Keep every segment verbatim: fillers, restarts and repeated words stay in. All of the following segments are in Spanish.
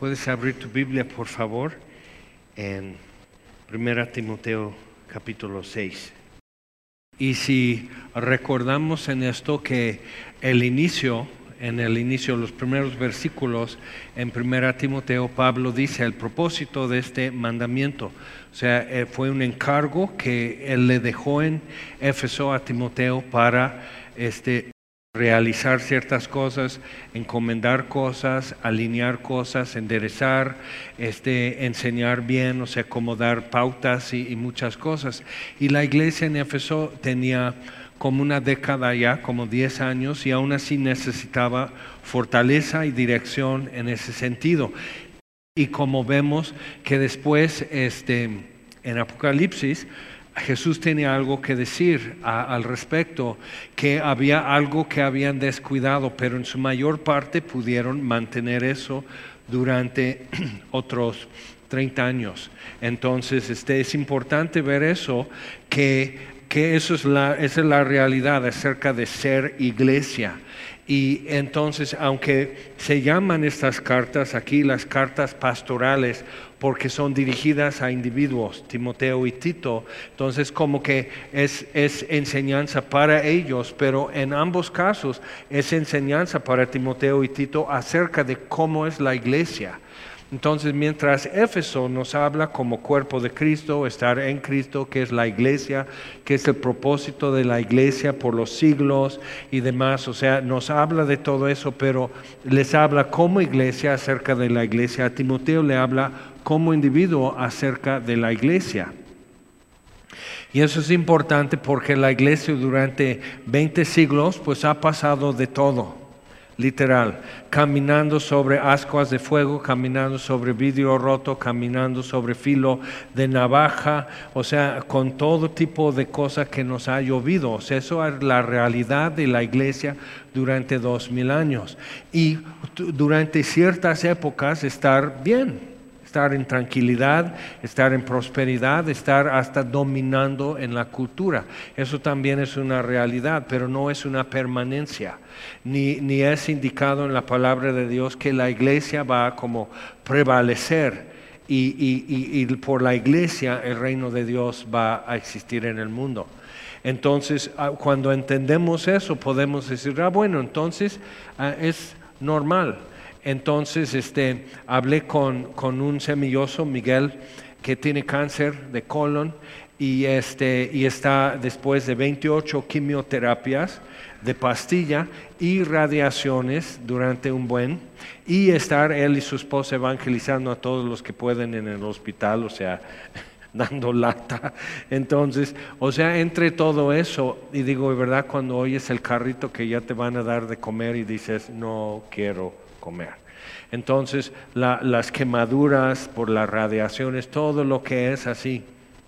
Puedes abrir tu Biblia, por favor, en Primera Timoteo capítulo seis. Y si recordamos en esto que el inicio, en el inicio, los primeros versículos en Primera Timoteo, Pablo dice el propósito de este mandamiento. O sea, eh, fue un encargo que él le dejó en Éfeso a Timoteo para este realizar ciertas cosas, encomendar cosas, alinear cosas, enderezar, este, enseñar bien, o sea, como dar pautas y, y muchas cosas. Y la iglesia en Éfeso tenía como una década ya, como diez años, y aún así necesitaba fortaleza y dirección en ese sentido. Y como vemos que después, este, en Apocalipsis, Jesús tenía algo que decir a, al respecto, que había algo que habían descuidado, pero en su mayor parte pudieron mantener eso durante otros treinta años. Entonces, este, es importante ver eso, que, que eso es la, esa es la realidad acerca de ser iglesia. Y entonces, aunque se llaman estas cartas aquí las cartas pastorales, porque son dirigidas a individuos, Timoteo y Tito, entonces como que es, es enseñanza para ellos, pero en ambos casos es enseñanza para Timoteo y Tito acerca de cómo es la iglesia. Entonces, mientras Éfeso nos habla como cuerpo de Cristo, estar en Cristo, que es la iglesia, que es el propósito de la iglesia por los siglos y demás, o sea, nos habla de todo eso, pero les habla como iglesia acerca de la iglesia. A Timoteo le habla como individuo acerca de la iglesia. Y eso es importante porque la iglesia durante veinte siglos pues ha pasado de todo. Literal, caminando sobre ascuas de fuego, caminando sobre vidrio roto, caminando sobre filo de navaja, o sea, con todo tipo de cosas que nos ha llovido. O sea, eso es la realidad de la iglesia durante dos mil años. Y durante ciertas épocas estar bien, estar en tranquilidad, estar en prosperidad, estar hasta dominando en la cultura. Eso también es una realidad, pero no es una permanencia. Ni, ni es indicado en la palabra de Dios que la iglesia va a como prevalecer y, y, y, y por la iglesia el reino de Dios va a existir en el mundo. Entonces, cuando entendemos eso, podemos decir, ah, bueno, entonces uh, es normal. Entonces este, hablé con, con un semilloso, Miguel, que tiene cáncer de colon y, este, y está después de veintiocho quimioterapias de pastilla y radiaciones durante un buen, y estar él y su esposa evangelizando a todos los que pueden en el hospital, o sea, dando lata. Entonces, o sea, entre todo eso, y digo, de verdad, cuando oyes el carrito que ya te van a dar de comer y dices, no quiero comer. Entonces, la, las quemaduras por las radiaciones, todo lo que es así.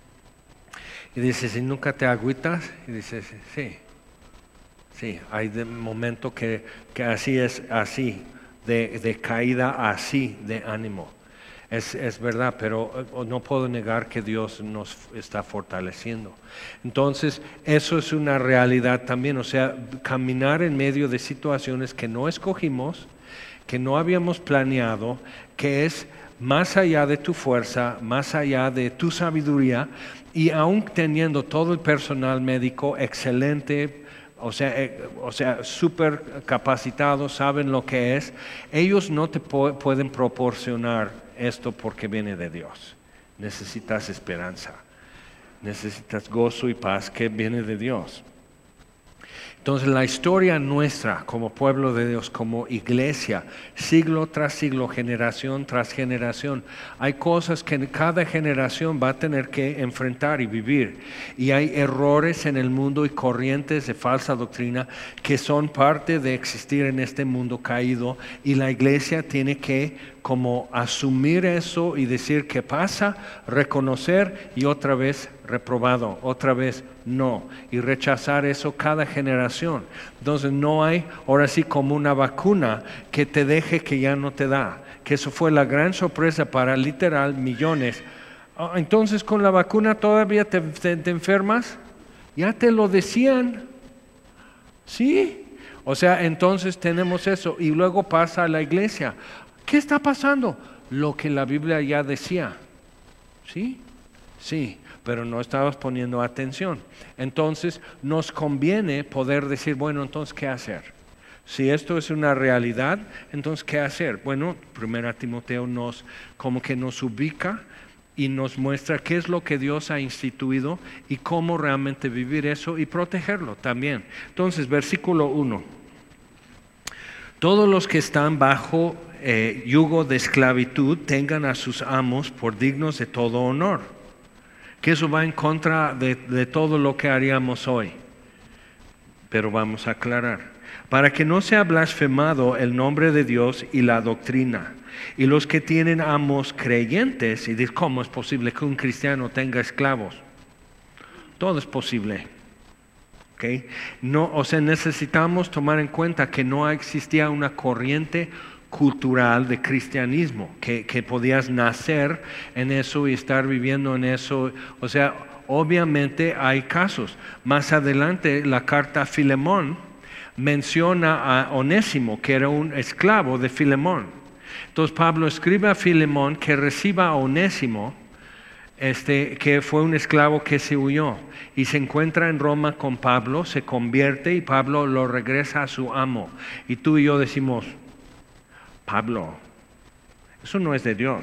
Y dices, ¿y nunca te agüitas? Y dices, sí, sí, hay de momento que, que así es, así, de, de caída así, de ánimo. Es, es verdad, pero no puedo negar que Dios nos está fortaleciendo. Entonces, eso es una realidad también, o sea, caminar en medio de situaciones que no escogimos, que no habíamos planeado, que es más allá de tu fuerza, más allá de tu sabiduría, y aún teniendo todo el personal médico excelente, o sea, eh, o sea, súper capacitados, saben lo que es, ellos no te po- pueden proporcionar esto porque viene de Dios. Necesitas esperanza, necesitas gozo y paz que viene de Dios. Entonces la historia nuestra como pueblo de Dios, como iglesia, siglo tras siglo, generación tras generación, hay cosas que cada generación va a tener que enfrentar y vivir. Y hay errores en el mundo y corrientes de falsa doctrina que son parte de existir en este mundo caído, y la iglesia tiene que como asumir eso y decir qué pasa, reconocer y otra vez reprobado, otra vez no, y rechazar eso cada generación. Entonces no hay ahora sí como una vacuna que te deje que ya no te da, que eso fue la gran sorpresa para literal millones. Entonces con la vacuna todavía te, te, te enfermas, ya te lo decían, ¿sí? O sea, entonces tenemos eso y luego pasa a la iglesia. ¿Qué está pasando? lo que la Biblia ya decía. ¿Sí? Sí, pero no estabas poniendo atención. Entonces nos conviene poder decir, bueno, entonces, ¿qué hacer? Si esto es una realidad, entonces, ¿qué hacer? Bueno, primero Timoteo nos, como que nos ubica y nos muestra qué es lo que Dios ha instituido y cómo realmente vivir eso y protegerlo también. Entonces, versículo uno. Todos los que están bajo eh, yugo de esclavitud tengan a sus amos por dignos de todo honor. Que eso va en contra de, de todo lo que haríamos hoy. Pero vamos a aclarar. Para que no sea blasfemado el nombre de Dios y la doctrina. Y los que tienen amos creyentes, y dicen, ¿cómo es posible que un cristiano tenga esclavos? Todo es posible. ¿Okay? No, o sea, necesitamos tomar en cuenta que no existía una corriente cultural de cristianismo, que, que podías nacer en eso y estar viviendo en eso. O sea, obviamente hay casos. Más adelante, la carta a Filemón menciona a Onésimo, que era un esclavo de Filemón. Entonces Pablo escribe a Filemón que reciba a Onésimo, este, que fue un esclavo que se huyó, y se encuentra en Roma con Pablo, se convierte y Pablo lo regresa a su amo. Y tú y yo decimos, Pablo, eso no es de Dios.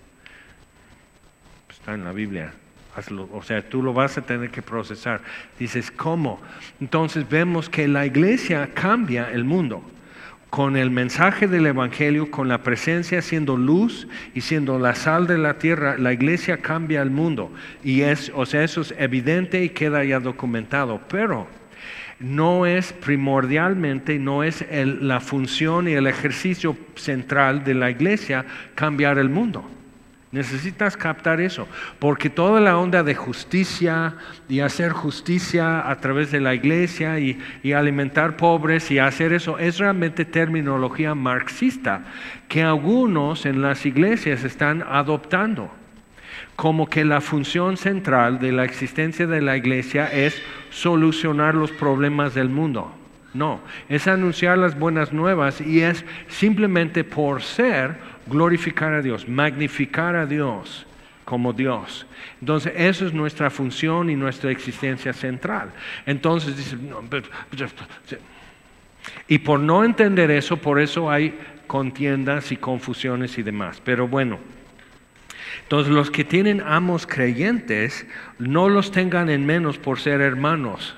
Está en la Biblia. Hazlo, o sea, tú lo vas a tener que procesar. Dices, ¿cómo? Entonces vemos que la iglesia cambia el mundo con el mensaje del evangelio, con la presencia siendo luz y siendo la sal de la tierra. La iglesia cambia el mundo y es, o sea, eso es evidente y queda ya documentado, pero no es primordialmente, no es el, la función y el ejercicio central de la iglesia cambiar el mundo. Necesitas captar eso, porque toda la onda de justicia y hacer justicia a través de la iglesia y, y alimentar pobres y hacer eso es realmente terminología marxista que algunos en las iglesias están adoptando, como que la función central de la existencia de la iglesia es solucionar los problemas del mundo. No, es anunciar las buenas nuevas y es simplemente por ser glorificar a Dios, magnificar a Dios como Dios. Entonces, eso es nuestra función y nuestra existencia central. Entonces, dice, no, pero, pero, y por no entender eso, por eso hay contiendas y confusiones y demás. Pero bueno, entonces los que tienen amos creyentes, no los tengan en menos por ser hermanos.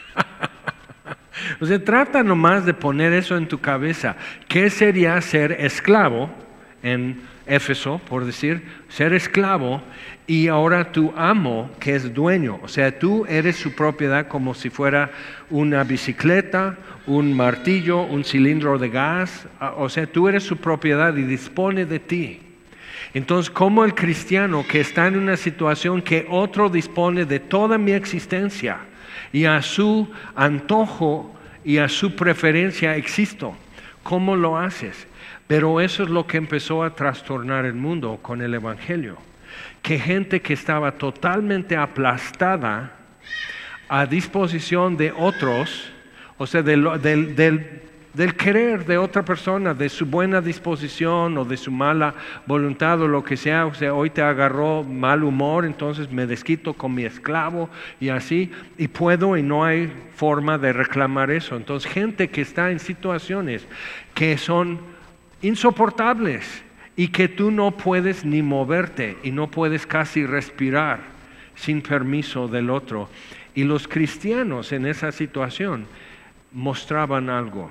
O sea, trata nomás de poner eso en tu cabeza. ¿Qué sería ser esclavo en Éfeso, por decir, ser esclavo y ahora tu amo que es dueño? O sea, tú eres su propiedad como si fuera una bicicleta, un martillo, un cilindro de gas. O sea, tú eres su propiedad y dispone de ti. Entonces, como el cristiano que está en una situación que otro dispone de toda mi existencia y a su antojo y a su preferencia existo, ¿cómo lo haces? Pero eso es lo que empezó a trastornar el mundo con el evangelio, que gente que estaba totalmente aplastada a disposición de otros, o sea, del, del, del, del querer de otra persona, de su buena disposición o de su mala voluntad o lo que sea. O sea, hoy te agarró mal humor, entonces me desquito con mi esclavo y así, y puedo y no hay forma de reclamar eso. Entonces, gente que está en situaciones que son insoportables y que tú no puedes ni moverte y no puedes casi respirar sin permiso del otro. Y los cristianos en esa situación mostraban algo.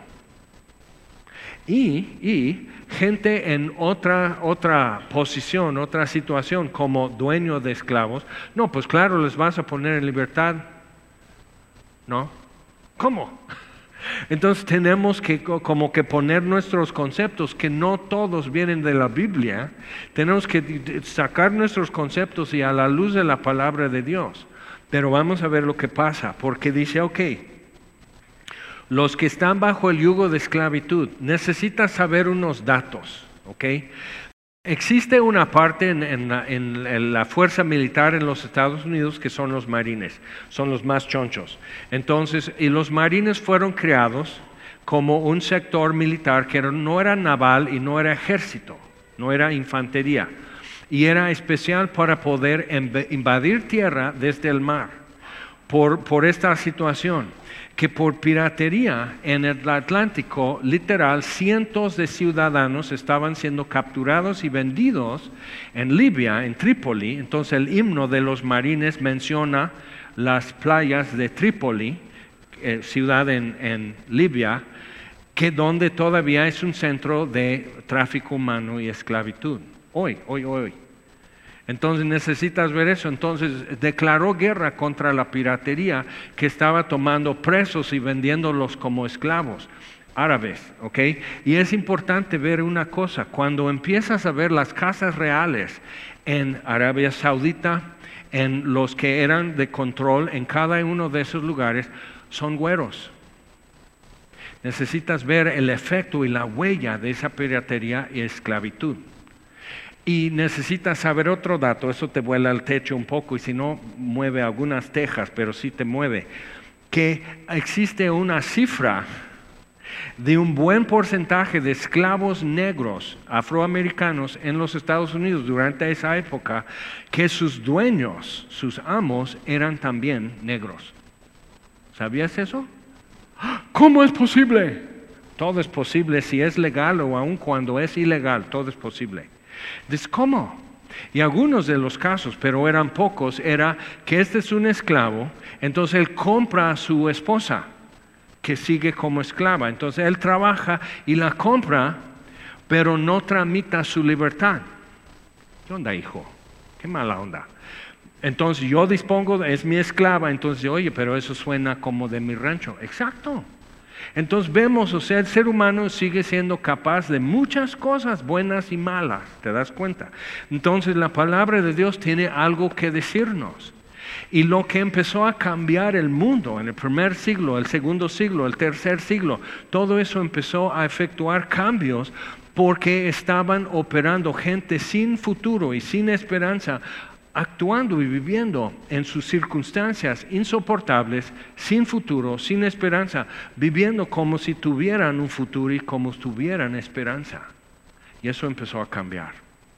Y, y gente en otra, otra posición, otra situación como dueño de esclavos, no, pues claro, les vas a poner en libertad. ¿No? ¿Cómo? Entonces tenemos que como que poner nuestros conceptos, que no todos vienen de la Biblia, tenemos que sacar nuestros conceptos y a la luz de la palabra de Dios. Pero vamos a ver lo que pasa, porque dice, ok, los que están bajo el yugo de esclavitud, necesitas saber unos datos, ok. Existe una parte en, en, la, en la fuerza militar en los Estados Unidos que son los marines, son los más chonchos. Entonces, y los marines fueron creados como un sector militar que no era naval y no era ejército, no era infantería. Y era especial para poder invadir tierra desde el mar, por, por esta situación, que por piratería en el Atlántico, literal, cientos de ciudadanos estaban siendo capturados y vendidos en Libia, en Trípoli. Entonces el himno de los marines menciona las playas de Trípoli, eh, ciudad en, en Libia, que donde todavía es un centro de tráfico humano y esclavitud. Hoy, hoy, hoy. Entonces necesitas ver eso. Entonces declaró guerra contra la piratería que estaba tomando presos y vendiéndolos como esclavos árabes, ¿ok? Y es importante ver una cosa, cuando empiezas a ver las casas reales en Arabia Saudita, en los que eran de control en cada uno de esos lugares, son güeros. Necesitas ver el efecto y la huella de esa piratería y esclavitud. Y necesitas saber otro dato, eso te vuela al techo un poco y si no mueve algunas tejas, pero sí te mueve, que existe una cifra de un buen porcentaje de esclavos negros afroamericanos en los Estados Unidos durante esa época, que sus dueños, sus amos, eran también negros. ¿Sabías eso? ¿Cómo es posible? Todo es posible si es legal o aun cuando es ilegal, todo es posible. Entonces, ¿cómo? Y algunos de los casos, pero eran pocos, era que este es un esclavo, entonces él compra a su esposa, que sigue como esclava. Entonces él trabaja y la compra, pero no tramita su libertad. ¿Qué onda, hijo? Qué mala onda. Entonces yo dispongo, es mi esclava, entonces oye, pero eso suena como de mi rancho. Exacto. Entonces vemos, o sea, el ser humano sigue siendo capaz de muchas cosas buenas y malas, ¿te das cuenta? Entonces la palabra de Dios tiene algo que decirnos. Y lo que empezó a cambiar el mundo en el primer siglo, el segundo siglo, el tercer siglo, todo eso empezó a efectuar cambios porque estaban operando gente sin futuro y sin esperanza, actuando y viviendo en sus circunstancias insoportables, sin futuro, sin esperanza, viviendo como si tuvieran un futuro y como si tuvieran esperanza. Y eso empezó a cambiar.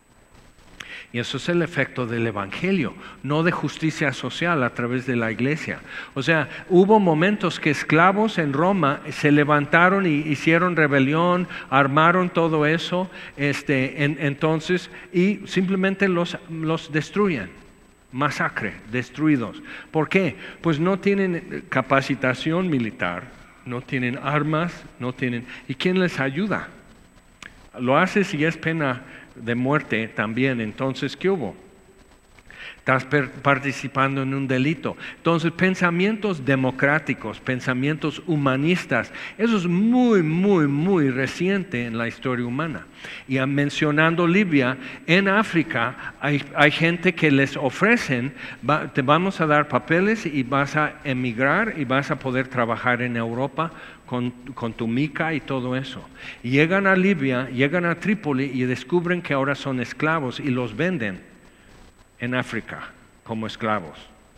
Y eso es el efecto del Evangelio, no de justicia social a través de la iglesia. O sea, hubo momentos que esclavos en Roma se levantaron y hicieron rebelión, armaron todo eso, este, en, entonces, y simplemente los, los destruyen. Masacre, destruidos. ¿Por qué? Pues no tienen capacitación militar, no tienen armas, no tienen... ¿Y quién les ayuda? Lo hace si es pena de muerte también. Entonces, ¿qué hubo? Estás participando en un delito. Entonces, pensamientos democráticos, pensamientos humanistas, eso es muy, muy, muy reciente en la historia humana. Y mencionando Libia, en África hay, hay gente que les ofrecen, va, te vamos a dar papeles y vas a emigrar y vas a poder trabajar en Europa con, con tu mica y todo eso. Y llegan a Libia, llegan a Trípoli y descubren que ahora son esclavos y los venden en África como esclavos.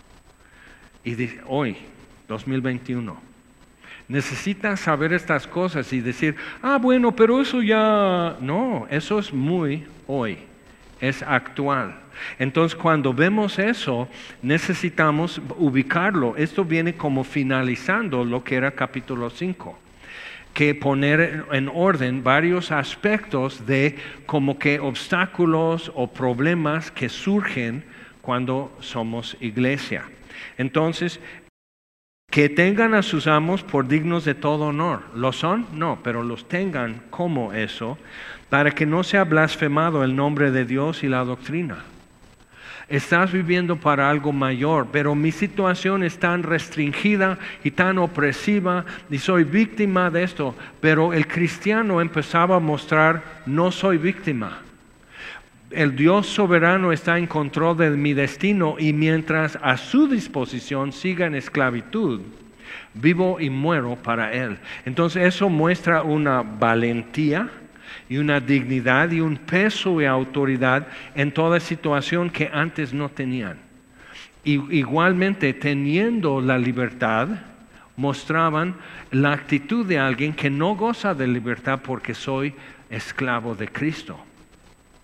Y dice, hoy, dos mil veintiuno, necesitas saber estas cosas y decir, ah, bueno, pero eso ya... No, eso es muy hoy, es actual. Entonces, cuando vemos eso, necesitamos ubicarlo. Esto viene como finalizando lo que era capítulo cinco. Que poner en orden varios aspectos de como que obstáculos o problemas que surgen cuando somos iglesia. Entonces, que tengan a sus amos por dignos de todo honor. ¿Lo son? No, pero los tengan como eso, para que no sea blasfemado el nombre de Dios y la doctrina. Estás viviendo para algo mayor, pero mi situación es tan restringida y tan opresiva y soy víctima de esto. Pero el cristiano empezaba a mostrar, no soy víctima. El Dios soberano está en control de mi destino y mientras a su disposición siga en esclavitud, vivo y muero para Él. Entonces eso muestra una valentía y una dignidad y un peso y autoridad en toda situación que antes no tenían. Y igualmente, teniendo la libertad, mostraban la actitud de alguien que no goza de libertad porque soy esclavo de Cristo.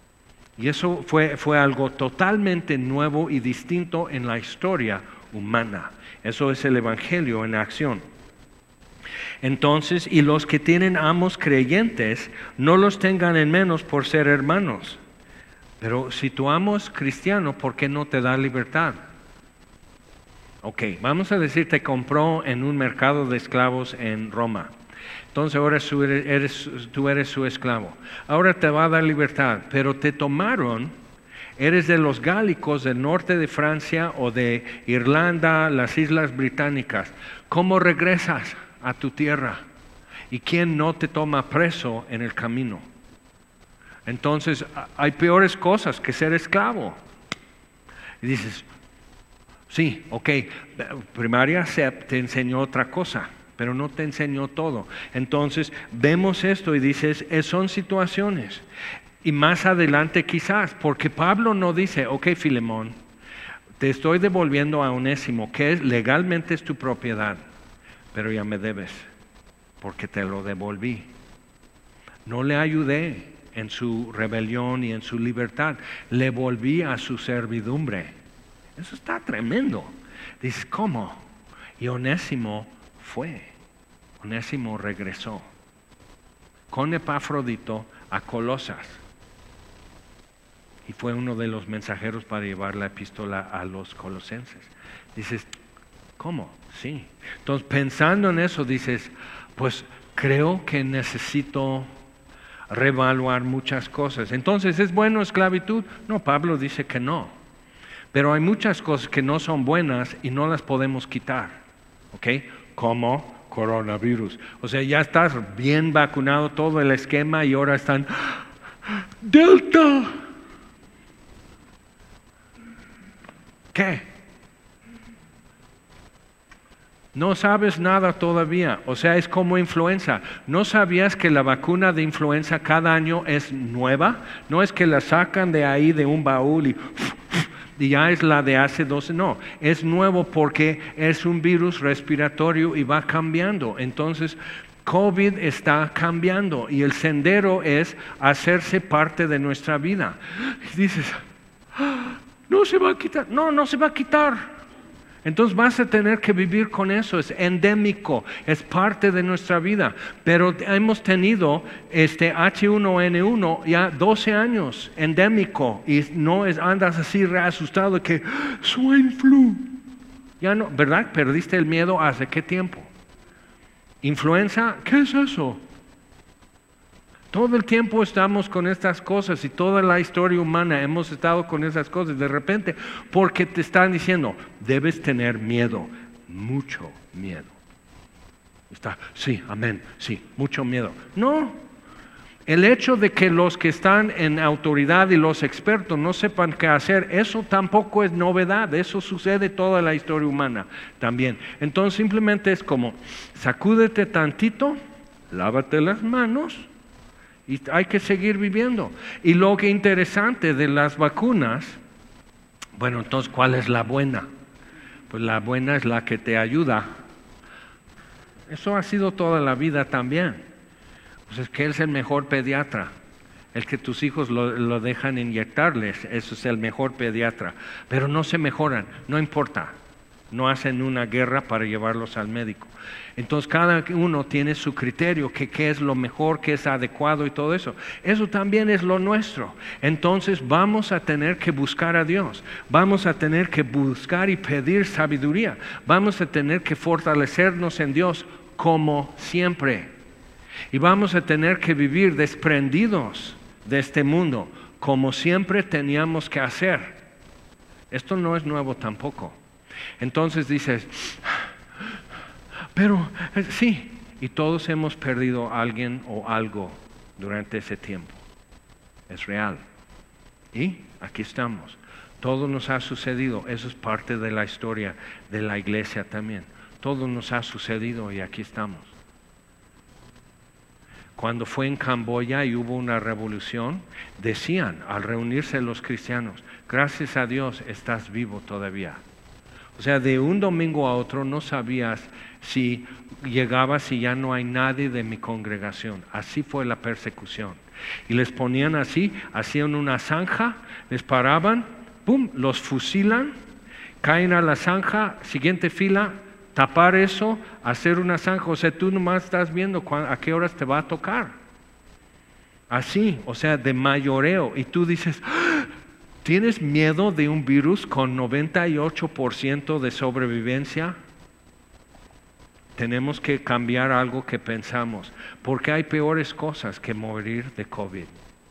Y eso fue, fue algo totalmente nuevo y distinto en la historia humana. Eso es el Evangelio en acción. Entonces, y los que tienen amos creyentes, no los tengan en menos por ser hermanos. Pero si tu amo es cristiano, ¿por qué no te da libertad? Ok, vamos a decir, te compró en un mercado de esclavos en Roma. Entonces ahora su- eres- tú eres su esclavo. Ahora te va a dar libertad, pero te tomaron, eres de los gálicos del norte de Francia o de Irlanda, las Islas Británicas. ¿Cómo regresas a tu tierra? ¿Y quién no te toma preso en el camino? Entonces hay peores cosas que ser esclavo. Y dices, sí, ok, primaria se te enseñó otra cosa, pero no te enseñó todo. Entonces vemos esto y dices, eh, son situaciones. Y más adelante quizás, porque Pablo no dice, ok, Filemón, te estoy devolviendo a Onésimo, que es, legalmente es tu propiedad, pero ya me debes, porque te lo devolví. No le ayudé en su rebelión y en su libertad, le volví a su servidumbre. Eso está tremendo. Dices, ¿cómo? Y Onésimo fue. Onésimo regresó con Epafrodito a Colosas. Y fue uno de los mensajeros para llevar la epístola a los colosenses. Dices, ¿cómo? Sí. Entonces, pensando en eso, dices, pues creo que necesito reevaluar muchas cosas. Entonces, ¿es bueno esclavitud? No, Pablo dice que no. Pero hay muchas cosas que no son buenas y no las podemos quitar. ¿Ok? Como coronavirus. O sea, ya estás bien vacunado, todo el esquema, y ahora están Delta. ¿Qué? No sabes nada todavía, o sea, es como influenza. ¿No sabías que la vacuna de influenza cada año es nueva? No es que la sacan de ahí de un baúl y, y ya es la de hace doce, no, es nuevo porque es un virus respiratorio y va cambiando. Entonces, COVID está cambiando y el sendero es hacerse parte de nuestra vida. Y dices, no se va a quitar, no, no se va a quitar. Entonces vas a tener que vivir con eso, es endémico, es parte de nuestra vida. Pero hemos tenido este H uno N uno ya doce años, endémico, y no es, andas así re asustado de que swine flu. Ya no, ¿verdad? Perdiste el miedo ¿hace qué tiempo? Influenza, ¿qué es eso? Todo el tiempo estamos con estas cosas y toda la historia humana hemos estado con esas cosas. De repente, porque te están diciendo, debes tener miedo, mucho miedo. Está, sí, amén, sí, mucho miedo. No, el hecho de que los que están en autoridad y los expertos no sepan qué hacer, eso tampoco es novedad, eso sucede toda la historia humana también. Entonces simplemente es como, sacúdete tantito, lávate las manos, y hay que seguir viviendo. Y lo que interesante de las vacunas, bueno, entonces, ¿cuál es la buena? Pues la buena es la que te ayuda. Eso ha sido toda la vida también. Pues es que él es el mejor pediatra. El que tus hijos lo, lo dejan inyectarles, eso es el mejor pediatra. Pero no se mejoran, no importa. No hacen una guerra para llevarlos al médico. Entonces cada uno tiene su criterio, que qué es lo mejor, qué es adecuado y todo eso. Eso también es lo nuestro. Entonces vamos a tener que buscar a Dios. Vamos a tener que buscar y pedir sabiduría. Vamos a tener que fortalecernos en Dios como siempre. Y vamos a tener que vivir desprendidos de este mundo, como siempre teníamos que hacer. Esto no es nuevo tampoco. Entonces dices, pero sí, y todos hemos perdido a alguien o algo durante ese tiempo. Es real. Y aquí estamos. Todo nos ha sucedido. Eso es parte de la historia de la iglesia también. Todo nos ha sucedido y aquí estamos. Cuando fue en Camboya y hubo una revolución, decían al reunirse los cristianos, gracias a Dios estás vivo todavía. O sea, de un domingo a otro no sabías si llegabas y ya no hay nadie de mi congregación. Así fue la persecución. Y les ponían así, hacían una zanja, les paraban, pum, los fusilan, caen a la zanja, siguiente fila, tapar eso, hacer una zanja. O sea, tú nomás estás viendo a qué horas te va a tocar. Así, o sea, de mayoreo. Y tú dices, ¿tienes miedo de un virus con noventa y ocho por ciento de sobrevivencia? Tenemos que cambiar algo que pensamos, porque hay peores cosas que morir de COVID.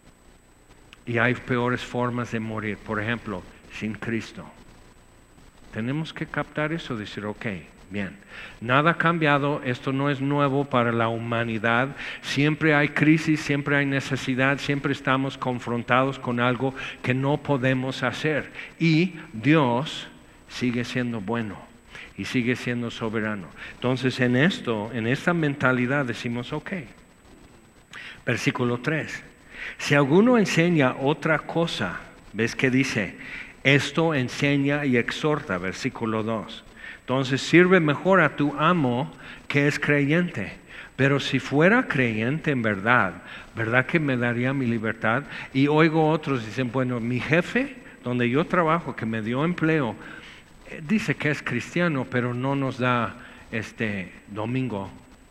Y hay peores formas de morir, por ejemplo, sin Cristo. Tenemos que captar eso, decir, ok, bien, nada ha cambiado, esto no es nuevo para la humanidad, siempre hay crisis, siempre hay necesidad, siempre estamos confrontados con algo que no podemos hacer. Y Dios sigue siendo bueno. Y sigue siendo soberano. Entonces en esto, en esta mentalidad decimos, ok. Versículo tres. Si alguno enseña otra cosa, ¿ves que dice? Esto enseña y exhorta, versículo dos. Entonces sirve mejor a tu amo que es creyente. Pero si fuera creyente en verdad, ¿verdad que me daría mi libertad? Y oigo otros dicen, bueno, mi jefe, donde yo trabajo, que me dio empleo, dice que es cristiano, pero no nos da este domingo.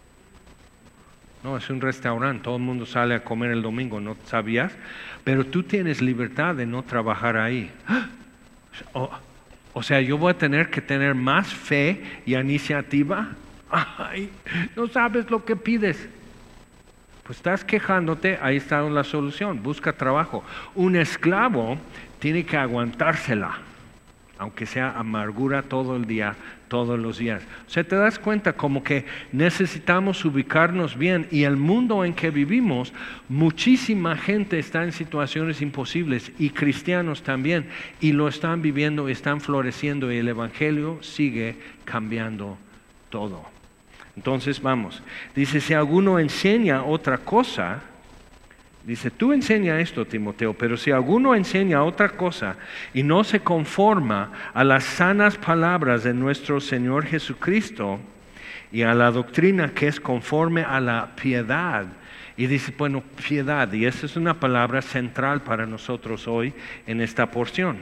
No, es un restaurante, todo el mundo sale a comer el domingo, ¿no sabías? Pero tú tienes libertad de no trabajar ahí. O, o sea, yo voy a tener que tener más fe y iniciativa. Ay, no sabes lo que pides. Pues estás quejándote, ahí está la solución, busca trabajo. Un esclavo tiene que aguantársela, aunque sea amargura todo el día, todos los días. O sea, te das cuenta como que necesitamos ubicarnos bien, y el mundo en que vivimos, muchísima gente está en situaciones imposibles, y cristianos también, y lo están viviendo, están floreciendo, y el evangelio sigue cambiando todo. Entonces vamos, dice, si alguno enseña otra cosa, dice, tú enseña esto, Timoteo, pero si alguno enseña otra cosa y no se conforma a las sanas palabras de nuestro Señor Jesucristo y a la doctrina que es conforme a la piedad, y dice, bueno, piedad, y esa es una palabra central para nosotros hoy en esta porción,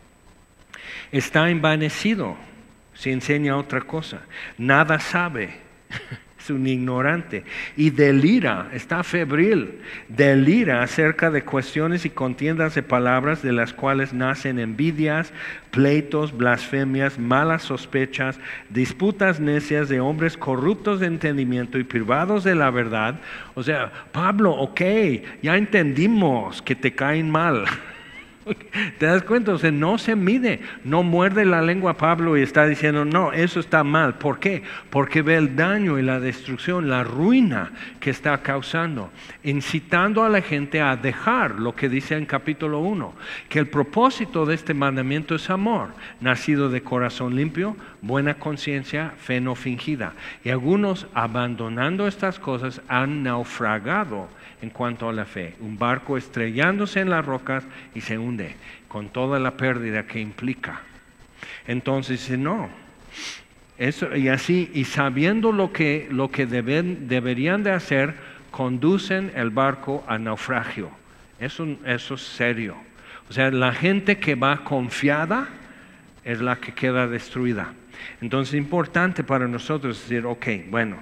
está envanecido si enseña otra cosa, nada sabe, es un ignorante, y delira, está febril, delira acerca de cuestiones y contiendas de palabras, de las cuales nacen envidias, pleitos, blasfemias, malas sospechas, disputas necias de hombres corruptos de entendimiento y privados de la verdad. O sea, Pablo, ok, ya entendimos que te caen mal. ¿Te das cuenta? O sea, no se mide, no muerde la lengua Pablo y está diciendo, no, eso está mal. ¿Por qué? Porque ve el daño y la destrucción, la ruina que está causando, incitando a la gente a dejar lo que dice en capítulo uno, que el propósito de este mandamiento es amor, nacido de corazón limpio, buena conciencia, fe no fingida. Y algunos, abandonando estas cosas, han naufragado en cuanto a la fe, un barco estrellándose en las rocas y se hunde con toda la pérdida que implica. Entonces dice, no, eso, y así, y sabiendo lo que, lo que deben, deberían de hacer, conducen el barco a naufragio. Eso, eso es serio. O sea, la gente que va confiada es la que queda destruida. Entonces es importante para nosotros decir, ok, bueno,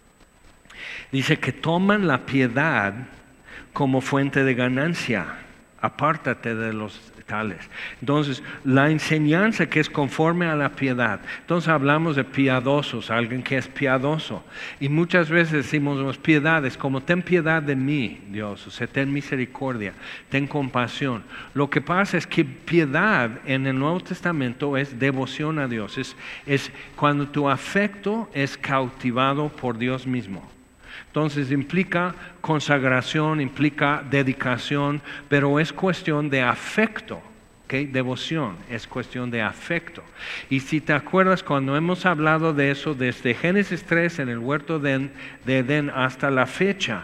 dice que toman la piedad como fuente de ganancia. Apártate de los tales. Entonces, la enseñanza que es conforme a la piedad. Entonces hablamos de piadosos, alguien que es piadoso. Y muchas veces decimos piedades, como ten piedad de mí, Dios. O sea, ten misericordia, ten compasión. Lo que pasa es que piedad en el Nuevo Testamento es devoción a Dios. Es, es cuando tu afecto es cautivado por Dios mismo. Entonces implica consagración, implica dedicación, pero es cuestión de afecto, ¿okay? Devoción es cuestión de afecto. Y si te acuerdas, cuando hemos hablado de eso desde Génesis tres en el huerto de Edén hasta la fecha,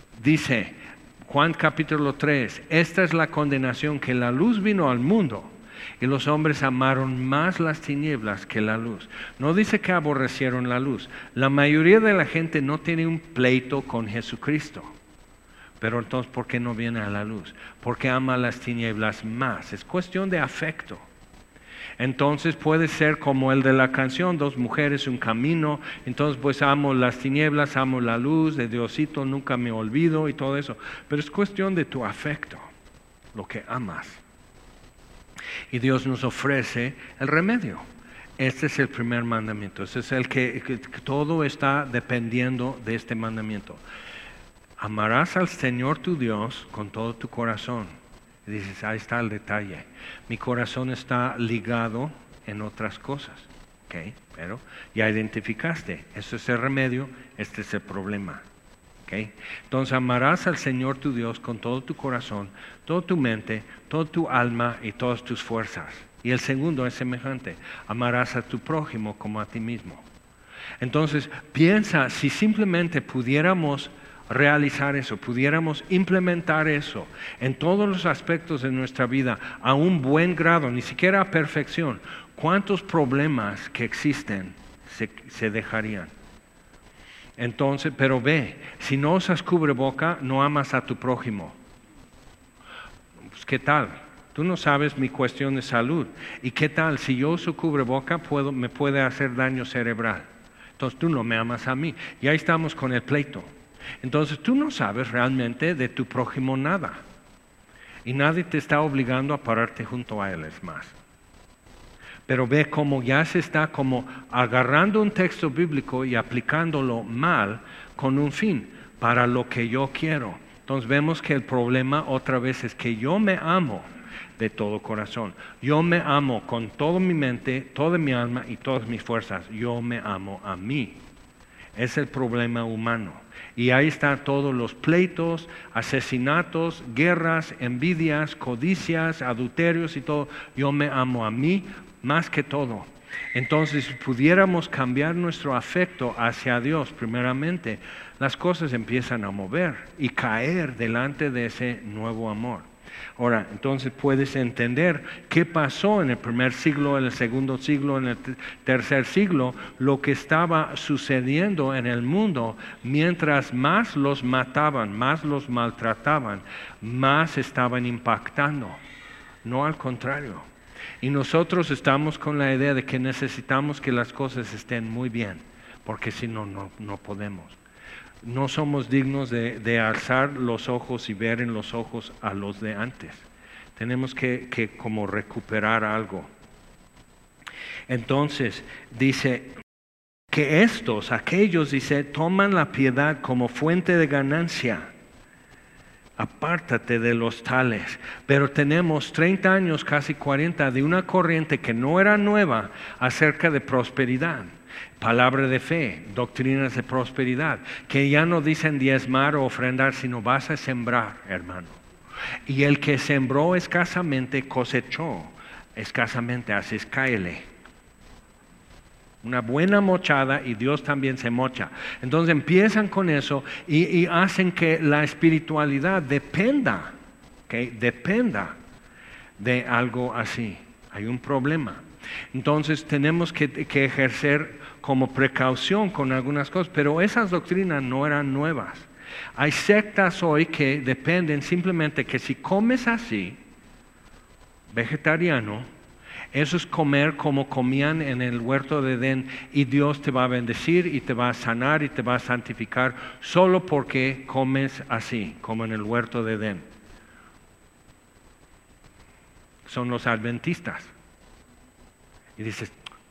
dice Juan capítulo tres, esta es la condenación, que la luz vino al mundo, y los hombres amaron más las tinieblas que la luz. No dice que aborrecieron la luz. La mayoría de la gente no tiene un pleito con Jesucristo. Pero entonces, ¿por qué no viene a la luz? Porque ama las tinieblas más. Es cuestión de afecto. Entonces puede ser como el de la canción, dos mujeres, un camino. Entonces pues amo las tinieblas, amo la luz, de Diosito nunca me olvido y todo eso. Pero es cuestión de tu afecto, lo que amas. Y Dios nos ofrece el remedio. Este es el primer mandamiento. Este es el que, que, que todo está dependiendo de este mandamiento. Amarás al Señor tu Dios con todo tu corazón. Y dices, ahí está el detalle. Mi corazón está ligado en otras cosas. ¿Okay? Pero ya identificaste. Este es el remedio, este es el problema. ¿Okay? Entonces amarás al Señor tu Dios con todo tu corazón, toda tu mente, toda tu alma y todas tus fuerzas. Y el segundo es semejante. Amarás a tu prójimo como a ti mismo. Entonces piensa si simplemente pudiéramos realizar eso, pudiéramos implementar eso en todos los aspectos de nuestra vida a un buen grado, ni siquiera a perfección, ¿cuántos problemas que existen se, se dejarían? Entonces, pero ve, si no usas cubreboca, no amas a tu prójimo. Pues, ¿qué tal? Tú no sabes mi cuestión de salud. ¿Y qué tal? Si yo uso cubreboca, puedo, me puede hacer daño cerebral. Entonces tú no me amas a mí. Y ahí estamos con el pleito. Entonces tú no sabes realmente de tu prójimo nada. Y nadie te está obligando a pararte junto a él, es más. Pero ve cómo ya se está como agarrando un texto bíblico y aplicándolo mal con un fin, para lo que yo quiero. Entonces vemos que el problema otra vez es que yo me amo de todo corazón. Yo me amo con toda mi mente, toda mi alma y todas mis fuerzas. Yo me amo a mí. Es el problema humano. Y ahí están todos los pleitos, asesinatos, guerras, envidias, codicias, adulterios y todo. Yo me amo a mí más que todo. Entonces, si pudiéramos cambiar nuestro afecto hacia Dios, primeramente, las cosas empiezan a mover y caer delante de ese nuevo amor. Ahora, entonces puedes entender qué pasó en el primer siglo, en el segundo siglo, en el tercer siglo, lo que estaba sucediendo en el mundo. Mientras más los mataban, más los maltrataban, más estaban impactando. No al contrario. Y nosotros estamos con la idea de que necesitamos que las cosas estén muy bien, porque si no, no, no podemos. No somos dignos de, de alzar los ojos y ver en los ojos a los de antes. Tenemos que, que como recuperar algo. Entonces dice que estos, aquellos, dice, toman la piedad como fuente de ganancia. Apártate de los tales. Pero tenemos treinta años, casi cuarenta, de una corriente que no era nueva acerca de prosperidad. Palabra de fe, doctrinas de prosperidad, que ya no dicen diezmar o ofrendar, sino vas a sembrar, hermano. Y el que sembró escasamente cosechó escasamente, así es, cáele. Una buena mochada y Dios también se mocha. Entonces empiezan con eso y, y hacen que la espiritualidad dependa, ¿okay? Dependa de algo así. Hay un problema. Entonces tenemos que, que ejercer como precaución con algunas cosas, pero esas doctrinas no eran nuevas. Hay sectas hoy que dependen simplemente que si comes así, vegetariano, eso es comer como comían en el huerto de Edén y Dios te va a bendecir y te va a sanar y te va a santificar solo porque comes así, como en el huerto de Edén. Son los adventistas. Y dices,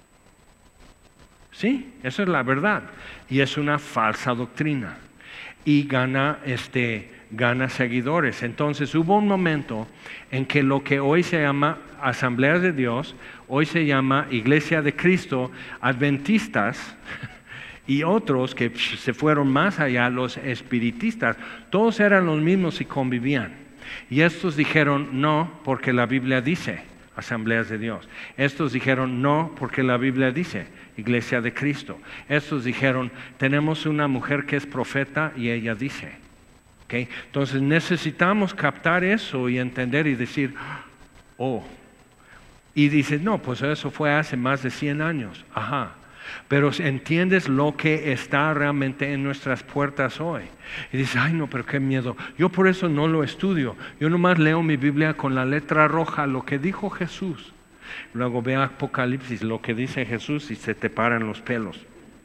sí, eso es la verdad. Y es una falsa doctrina. Y gana, este, gana seguidores. Entonces hubo un momento en que lo que hoy se llama Asambleas de Dios, hoy se llama Iglesia de Cristo, Adventistas y otros que se fueron más allá, los espiritistas, todos eran los mismos y convivían. Y estos dijeron no, porque la Biblia dice Asambleas de Dios. Estos dijeron no, porque la Biblia dice Iglesia de Cristo. Estos dijeron tenemos una mujer que es profeta y ella dice. ¿Okay? Entonces necesitamos captar eso y entender y decir, oh, Y dices, no, pues eso fue hace más de cien años. Ajá. Pero entiendes lo que está realmente en nuestras puertas hoy. Y dices, ay no, pero qué miedo. Yo por eso no lo estudio. Yo nomás leo mi Biblia con la letra roja, lo que dijo Jesús. Luego ve Apocalipsis, lo que dice Jesús y se te paran los pelos.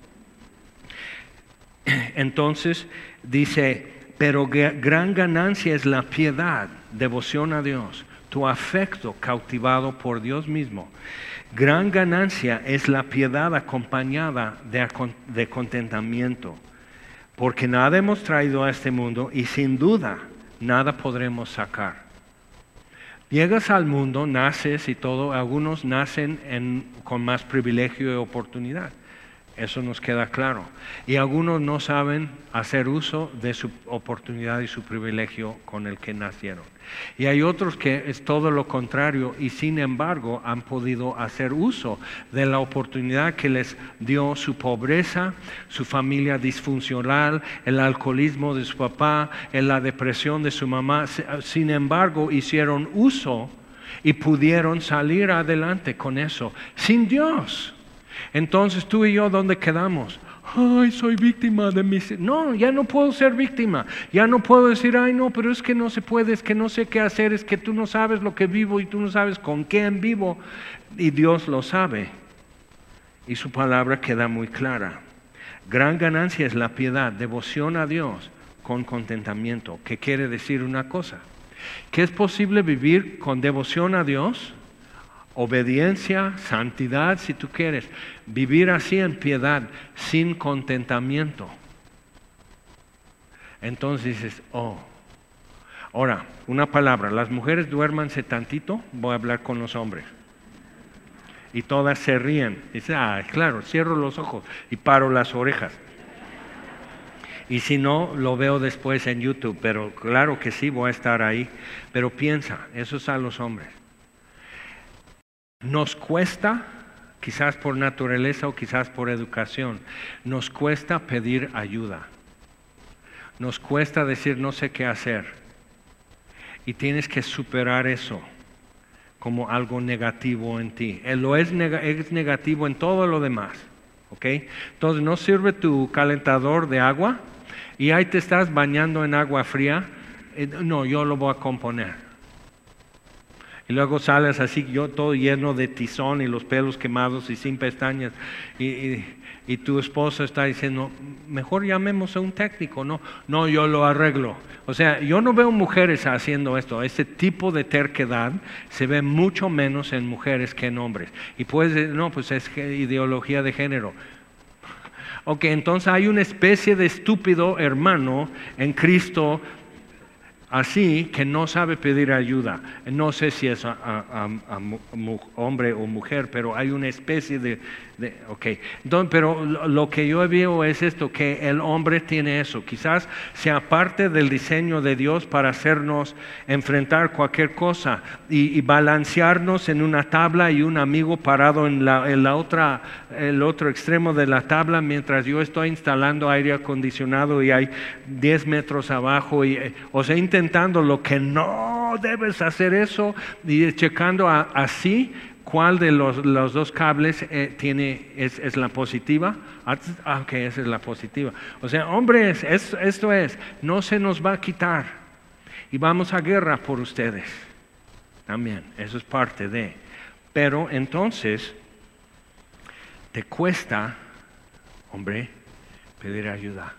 Entonces dice, pero gran ganancia es la piedad, devoción a Dios, tu afecto cautivado por Dios mismo. Gran ganancia es la piedad acompañada de, de contentamiento, porque nada hemos traído a este mundo y sin duda nada podremos sacar. Llegas al mundo, naces y todo, algunos nacen en, con más privilegio y oportunidad. Eso nos queda claro. Y algunos no saben hacer uso de su oportunidad y su privilegio con el que nacieron. Y hay otros que es todo lo contrario y sin embargo han podido hacer uso de la oportunidad que les dio su pobreza, su familia disfuncional, el alcoholismo de su papá, la depresión de su mamá. Sin embargo, hicieron uso y pudieron salir adelante con eso, sin Dios. Entonces tú y yo, ¿dónde quedamos? Ay, soy víctima de mis... No, ya no puedo ser víctima. Ya no puedo decir, ay no, pero es que no se puede, es que no sé qué hacer, es que tú no sabes lo que vivo y tú no sabes con quién vivo. Y Dios lo sabe. Y su palabra queda muy clara. Gran ganancia es la piedad, devoción a Dios con contentamiento. ¿Qué quiere decir una cosa? Que es posible vivir con devoción a Dios, obediencia, santidad, si tú quieres, vivir así en piedad, sin contentamiento. Entonces dices, oh, ahora, una palabra, las mujeres duérmanse tantito, voy a hablar con los hombres. Y todas se ríen. Dice, ah, claro, cierro los ojos y paro las orejas. Y si no, lo veo después en YouTube, pero claro que sí, voy a estar ahí. Pero piensa, eso es a los hombres. Nos cuesta, quizás por naturaleza o quizás por educación, nos cuesta pedir ayuda. Nos cuesta decir no sé qué hacer. Y tienes que superar eso como algo negativo en ti. Lo es, neg- es negativo en todo lo demás. ¿Okay? Entonces no sirve tu calentador de agua y ahí te estás bañando en agua fría. No, yo lo voy a componer. Y luego sales así, yo todo lleno de tizón y los pelos quemados y sin pestañas. Y, y, y tu esposa está diciendo, mejor llamemos a un técnico. No, no, yo lo arreglo. O sea, yo no veo mujeres haciendo esto. Este tipo de terquedad se ve mucho menos en mujeres que en hombres. Y puedes decir, no, pues es ideología de género. Ok, entonces hay una especie de estúpido hermano en Cristo así que no sabe pedir ayuda. No sé si es a, a, a, a mu, hombre o mujer, pero hay una especie de... de ok, Entonces, pero lo, lo que yo veo es esto, que el hombre tiene eso. Quizás sea parte del diseño de Dios para hacernos enfrentar cualquier cosa y, y balancearnos en una tabla y un amigo parado en, la, en la otra, el otro extremo de la tabla mientras yo estoy instalando aire acondicionado y hay diez metros abajo. Y, o sea, intentando lo que no debes hacer eso y checando a, así cuál de los, los dos cables eh, tiene, es, es la positiva. Ah, ok, esa es la positiva. O sea, hombres, es, esto es, no se nos va a quitar y vamos a guerra por ustedes. También, eso es parte de. Pero entonces, te cuesta, hombre, pedir ayuda.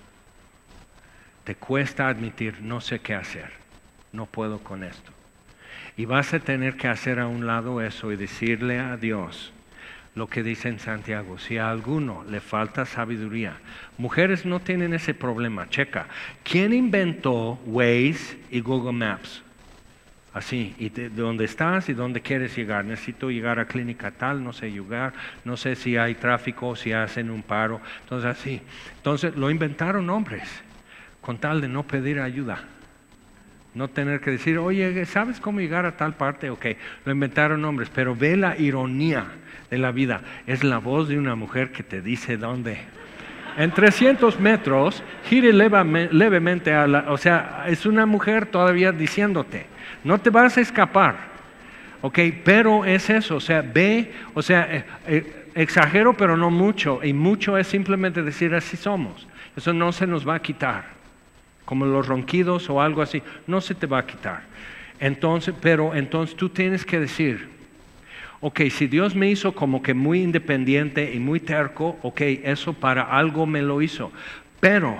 Te cuesta admitir, no sé qué hacer, no puedo con esto. Y vas a tener que hacer a un lado eso y decirle a Dios lo que dice en Santiago. Si a alguno le falta sabiduría, mujeres no tienen ese problema. Checa, ¿quién inventó Waze y Google Maps? Así, y de dónde estás y dónde quieres llegar. Necesito llegar a clínica tal, no sé llegar, no sé si hay tráfico, si hacen un paro. Entonces así, entonces lo inventaron hombres, con tal de no pedir ayuda. No tener que decir, oye, ¿sabes cómo llegar a tal parte? Ok, lo inventaron hombres, pero ve la ironía de la vida. Es la voz de una mujer que te dice dónde. En trescientos metros, gire levemente a la... O sea, es una mujer todavía diciéndote, no te vas a escapar. Ok, pero es eso, o sea, ve, o sea, eh, eh, exagero pero no mucho, y mucho es simplemente decir así somos. Eso no se nos va a quitar, como los ronquidos o algo así, no se te va a quitar. Entonces, pero entonces tú tienes que decir, ok, si Dios me hizo como que muy independiente y muy terco, ok, eso para algo me lo hizo, pero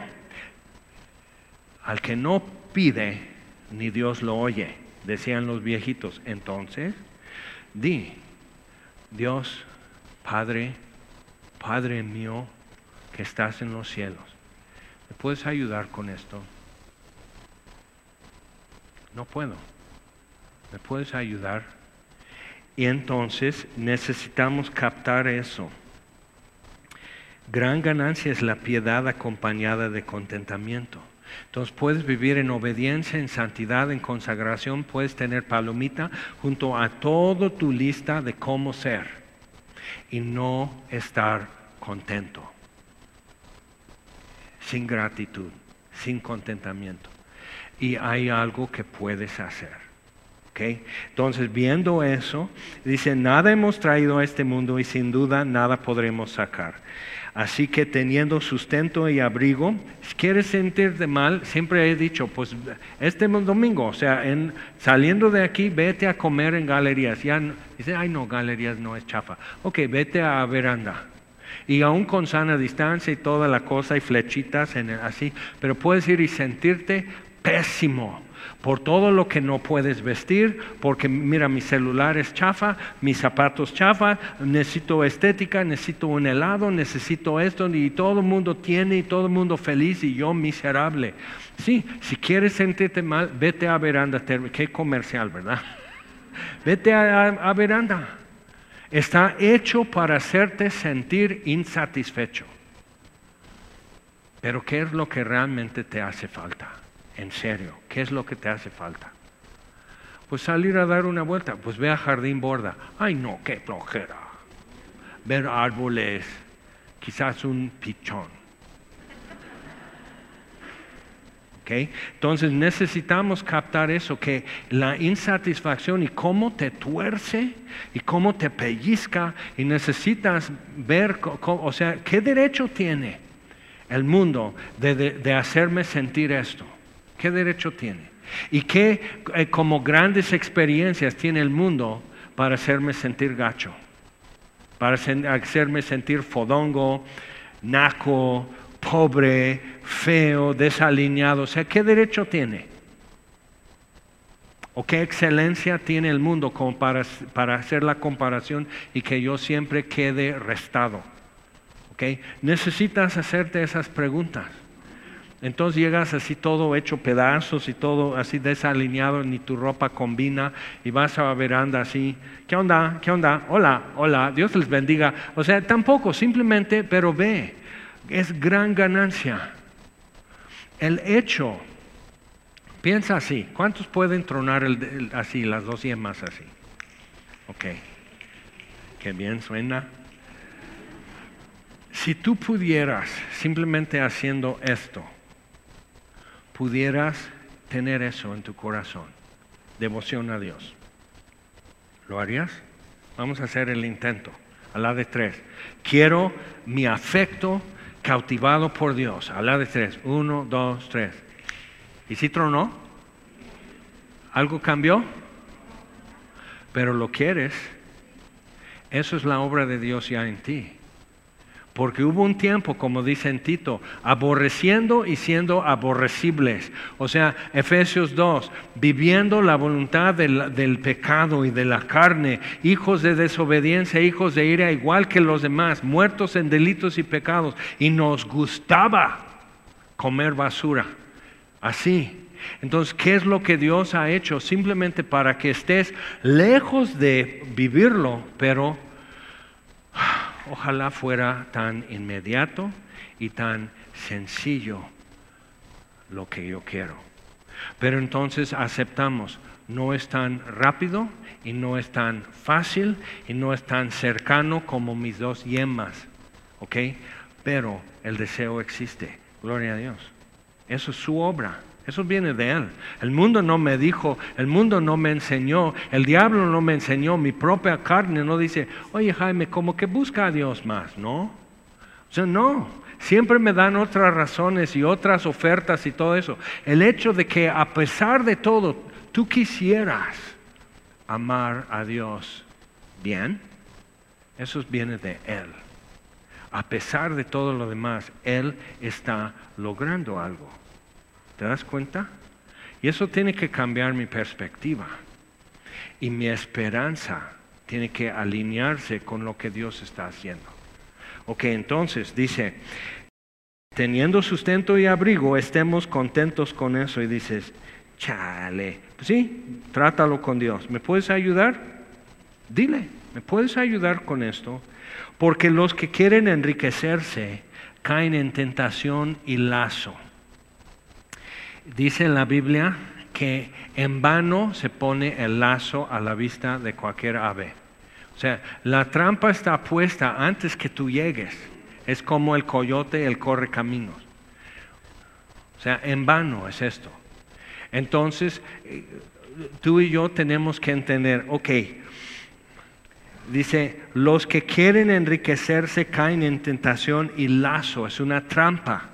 al que no pide, ni Dios lo oye, decían los viejitos. Entonces, di, Dios, Padre, Padre mío, que estás en los cielos, ¿me puedes ayudar con esto? No puedo. ¿Me puedes ayudar? Y entonces necesitamos captar eso. Gran ganancia es la piedad acompañada de contentamiento. Entonces puedes vivir en obediencia, en santidad, en consagración, puedes tener palomita junto a toda tu lista de cómo ser y no estar contento, sin gratitud, sin contentamiento. Y hay algo que puedes hacer. ¿Okay? Entonces, viendo eso, dice, nada hemos traído a este mundo y sin duda nada podremos sacar. Así que teniendo sustento y abrigo, si quieres sentirte mal, siempre he dicho, pues este domingo, o sea, en, saliendo de aquí, vete a comer en galerías. Ya dice, ay no, galerías no es chafa. Ok, vete a veranda. Y aún con sana distancia y toda la cosa y flechitas en el, así, pero puedes ir y sentirte pésimo por todo lo que no puedes vestir, porque mira, mi celular es chafa, mis zapatos chafa, necesito estética, necesito un helado, necesito esto, y todo el mundo tiene y todo el mundo feliz y yo miserable. Sí, si quieres sentirte mal, vete a veranda, qué comercial, ¿verdad? Vete a, a, a veranda. Está hecho para hacerte sentir insatisfecho. Pero ¿qué es lo que realmente te hace falta? En serio, ¿qué es lo que te hace falta? Pues salir a dar una vuelta, pues ve a Jardín Borda. Ay no, qué flojera. Ver árboles, quizás un pichón. ¿Okay? Entonces necesitamos captar eso, que la insatisfacción y cómo te tuerce y cómo te pellizca, y necesitas ver, o sea, ¿qué derecho tiene el mundo de, de, de hacerme sentir esto? ¿Qué derecho tiene? ¿Y qué eh, como grandes experiencias tiene el mundo para hacerme sentir gacho? Para sen- hacerme sentir fodongo, naco, pobre, feo, desalineado. O sea, ¿qué derecho tiene? ¿O qué excelencia tiene el mundo como para, para hacer la comparación y que yo siempre quede restado? ¿Okay? Necesitas hacerte esas preguntas. Entonces llegas así todo hecho pedazos y todo así desalineado, ni tu ropa combina, y vas a la veranda así, ¿qué onda? ¿Qué onda? Hola, hola, Dios les bendiga. O sea, tampoco, simplemente, pero ve, es gran ganancia. El hecho, piensa así, ¿cuántos pueden tronar el, el, así, las dos yemas así? Ok, qué bien suena. Si tú pudieras, simplemente haciendo esto, pudieras tener eso en tu corazón, devoción a Dios, ¿lo harías? Vamos a hacer el intento, a la de tres. Quiero mi afecto cautivado por Dios, a la de tres. Uno, dos, tres. ¿Y si tronó? ¿Algo cambió? Pero lo quieres. Eso es la obra de Dios ya en ti. Porque hubo un tiempo, como dice en Tito, aborreciendo y siendo aborrecibles. O sea, Efesios dos, viviendo la voluntad del, del pecado y de la carne, hijos de desobediencia, hijos de ira, igual que los demás, muertos en delitos y pecados. Y nos gustaba comer basura. Así. Entonces, ¿qué es lo que Dios ha hecho? Simplemente para que estés lejos de vivirlo, pero ojalá fuera tan inmediato y tan sencillo lo que yo quiero. Pero entonces aceptamos, no es tan rápido y no es tan fácil y no es tan cercano como mis dos yemas, ¿ok? Pero el deseo existe, gloria a Dios. Eso es su obra. Eso viene de Él. El mundo no me dijo, el mundo no me enseñó, el diablo no me enseñó, mi propia carne no dice, oye Jaime, como que busca a Dios más, ¿no? O sea, no, siempre me dan otras razones y otras ofertas y todo eso. El hecho de que a pesar de todo, tú quisieras amar a Dios bien, eso viene de Él. A pesar de todo lo demás, Él está logrando algo. ¿Te das cuenta? Y eso tiene que cambiar mi perspectiva. Y mi esperanza tiene que alinearse con lo que Dios está haciendo. Ok, entonces dice, teniendo sustento y abrigo, estemos contentos con eso. Y dices, chale, pues sí, trátalo con Dios. ¿Me puedes ayudar? Dile, ¿me puedes ayudar con esto? Porque los que quieren enriquecerse caen en tentación y lazo. Dice en la Biblia que en vano se pone el lazo a la vista de cualquier ave. O sea, la trampa está puesta antes que tú llegues. Es como el coyote, el correcaminos. O sea, en vano es esto. Entonces, tú y yo tenemos que entender, ok, dice, los que quieren enriquecerse caen en tentación y lazo, es una trampa.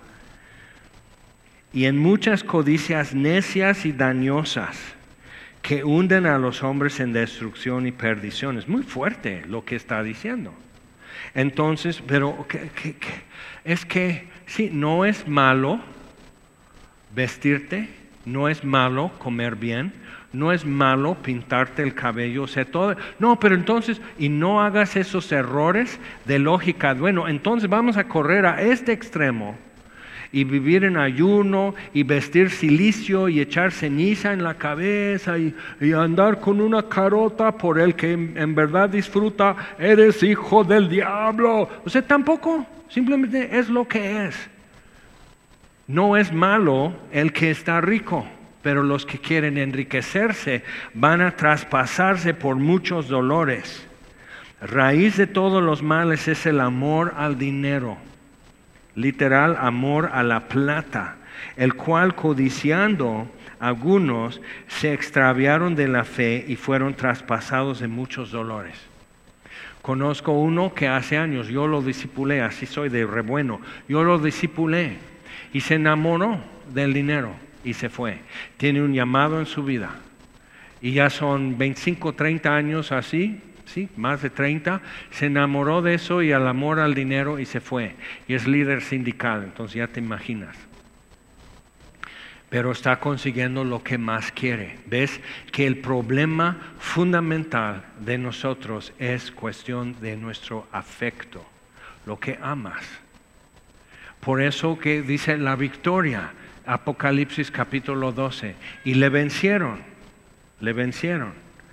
Y en muchas codicias necias y dañosas que hunden a los hombres en destrucción y perdición. Es muy fuerte lo que está diciendo. Entonces, pero ¿qué, qué, qué? Es que sí, no es malo vestirte, no es malo comer bien, no es malo pintarte el cabello, o sea, todo. No, pero entonces, y no hagas esos errores de lógica. Bueno, entonces vamos a correr a este extremo y vivir en ayuno y vestir silicio y echar ceniza en la cabeza y, y andar con una carota por el que en, en verdad disfruta, eres hijo del diablo. O sea, tampoco, simplemente es lo que es. No es malo el que está rico, pero los que quieren enriquecerse van a traspasarse por muchos dolores. Raíz de todos los males es el amor al dinero. Literal, amor a la plata, el cual codiciando algunos se extraviaron de la fe y fueron traspasados de muchos dolores. Conozco uno que hace años, yo lo discipulé, así soy de re bueno, yo lo discipulé y se enamoró del dinero y se fue. Tiene un llamado en su vida y ya son veinticinco, treinta años así. Sí, más de treinta, se enamoró de eso y al amor al dinero y se fue. Y es líder sindical, entonces ya te imaginas. Pero está consiguiendo lo que más quiere. ¿Ves? Que el problema fundamental de nosotros es cuestión de nuestro afecto, lo que amas. Por eso que dice la victoria, Apocalipsis capítulo doce, y le vencieron, le vencieron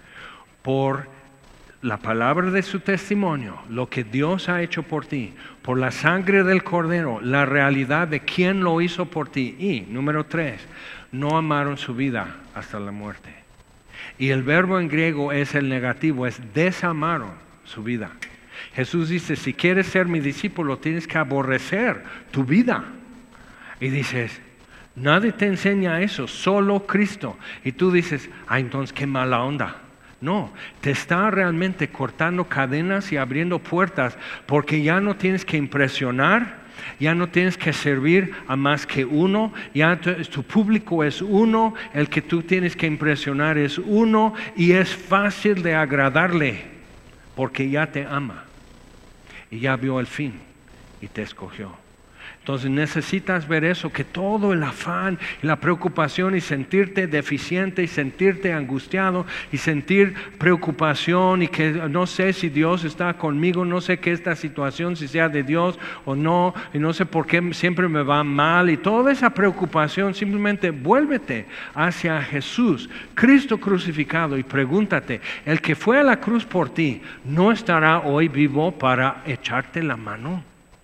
por la palabra de su testimonio, lo que Dios ha hecho por ti, por la sangre del Cordero, la realidad de quién lo hizo por ti. Y, número tres, no amaron su vida hasta la muerte. Y el verbo en griego es el negativo, es desamaron su vida. Jesús dice, si quieres ser mi discípulo, tienes que aborrecer tu vida. Y dices, nadie te enseña eso, solo Cristo. Y tú dices, ah, entonces qué mala onda. No, te está realmente cortando cadenas y abriendo puertas porque ya no tienes que impresionar, ya no tienes que servir a más que uno, ya tu, tu público es uno, el que tú tienes que impresionar es uno y es fácil de agradarle porque ya te ama y ya vio el fin y te escogió. Entonces necesitas ver eso, que todo el afán y la preocupación y sentirte deficiente y sentirte angustiado y sentir preocupación y que no sé si Dios está conmigo, no sé qué esta situación si sea de Dios o no, y no sé por qué siempre me va mal y toda esa preocupación, simplemente vuélvete hacia Jesús, Cristo crucificado y pregúntate, el que fue a la cruz por ti, ¿no estará hoy vivo para echarte la mano?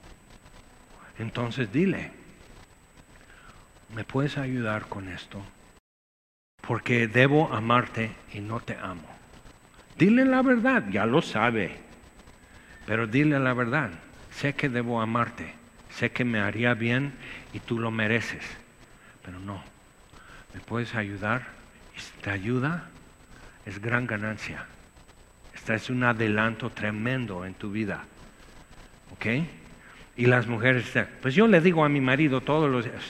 Entonces dile, ¿me puedes ayudar con esto? Porque debo amarte y no te amo. Dile la verdad, ya lo sabe, pero dile la verdad. Sé que debo amarte, sé que me haría bien y tú lo mereces, pero no, ¿Me puedes ayudar? Y si te ayuda, es gran ganancia. Este es un adelanto tremendo en tu vida. ¿Ok? Y las mujeres dicen, pues yo le digo a mi marido todos los días.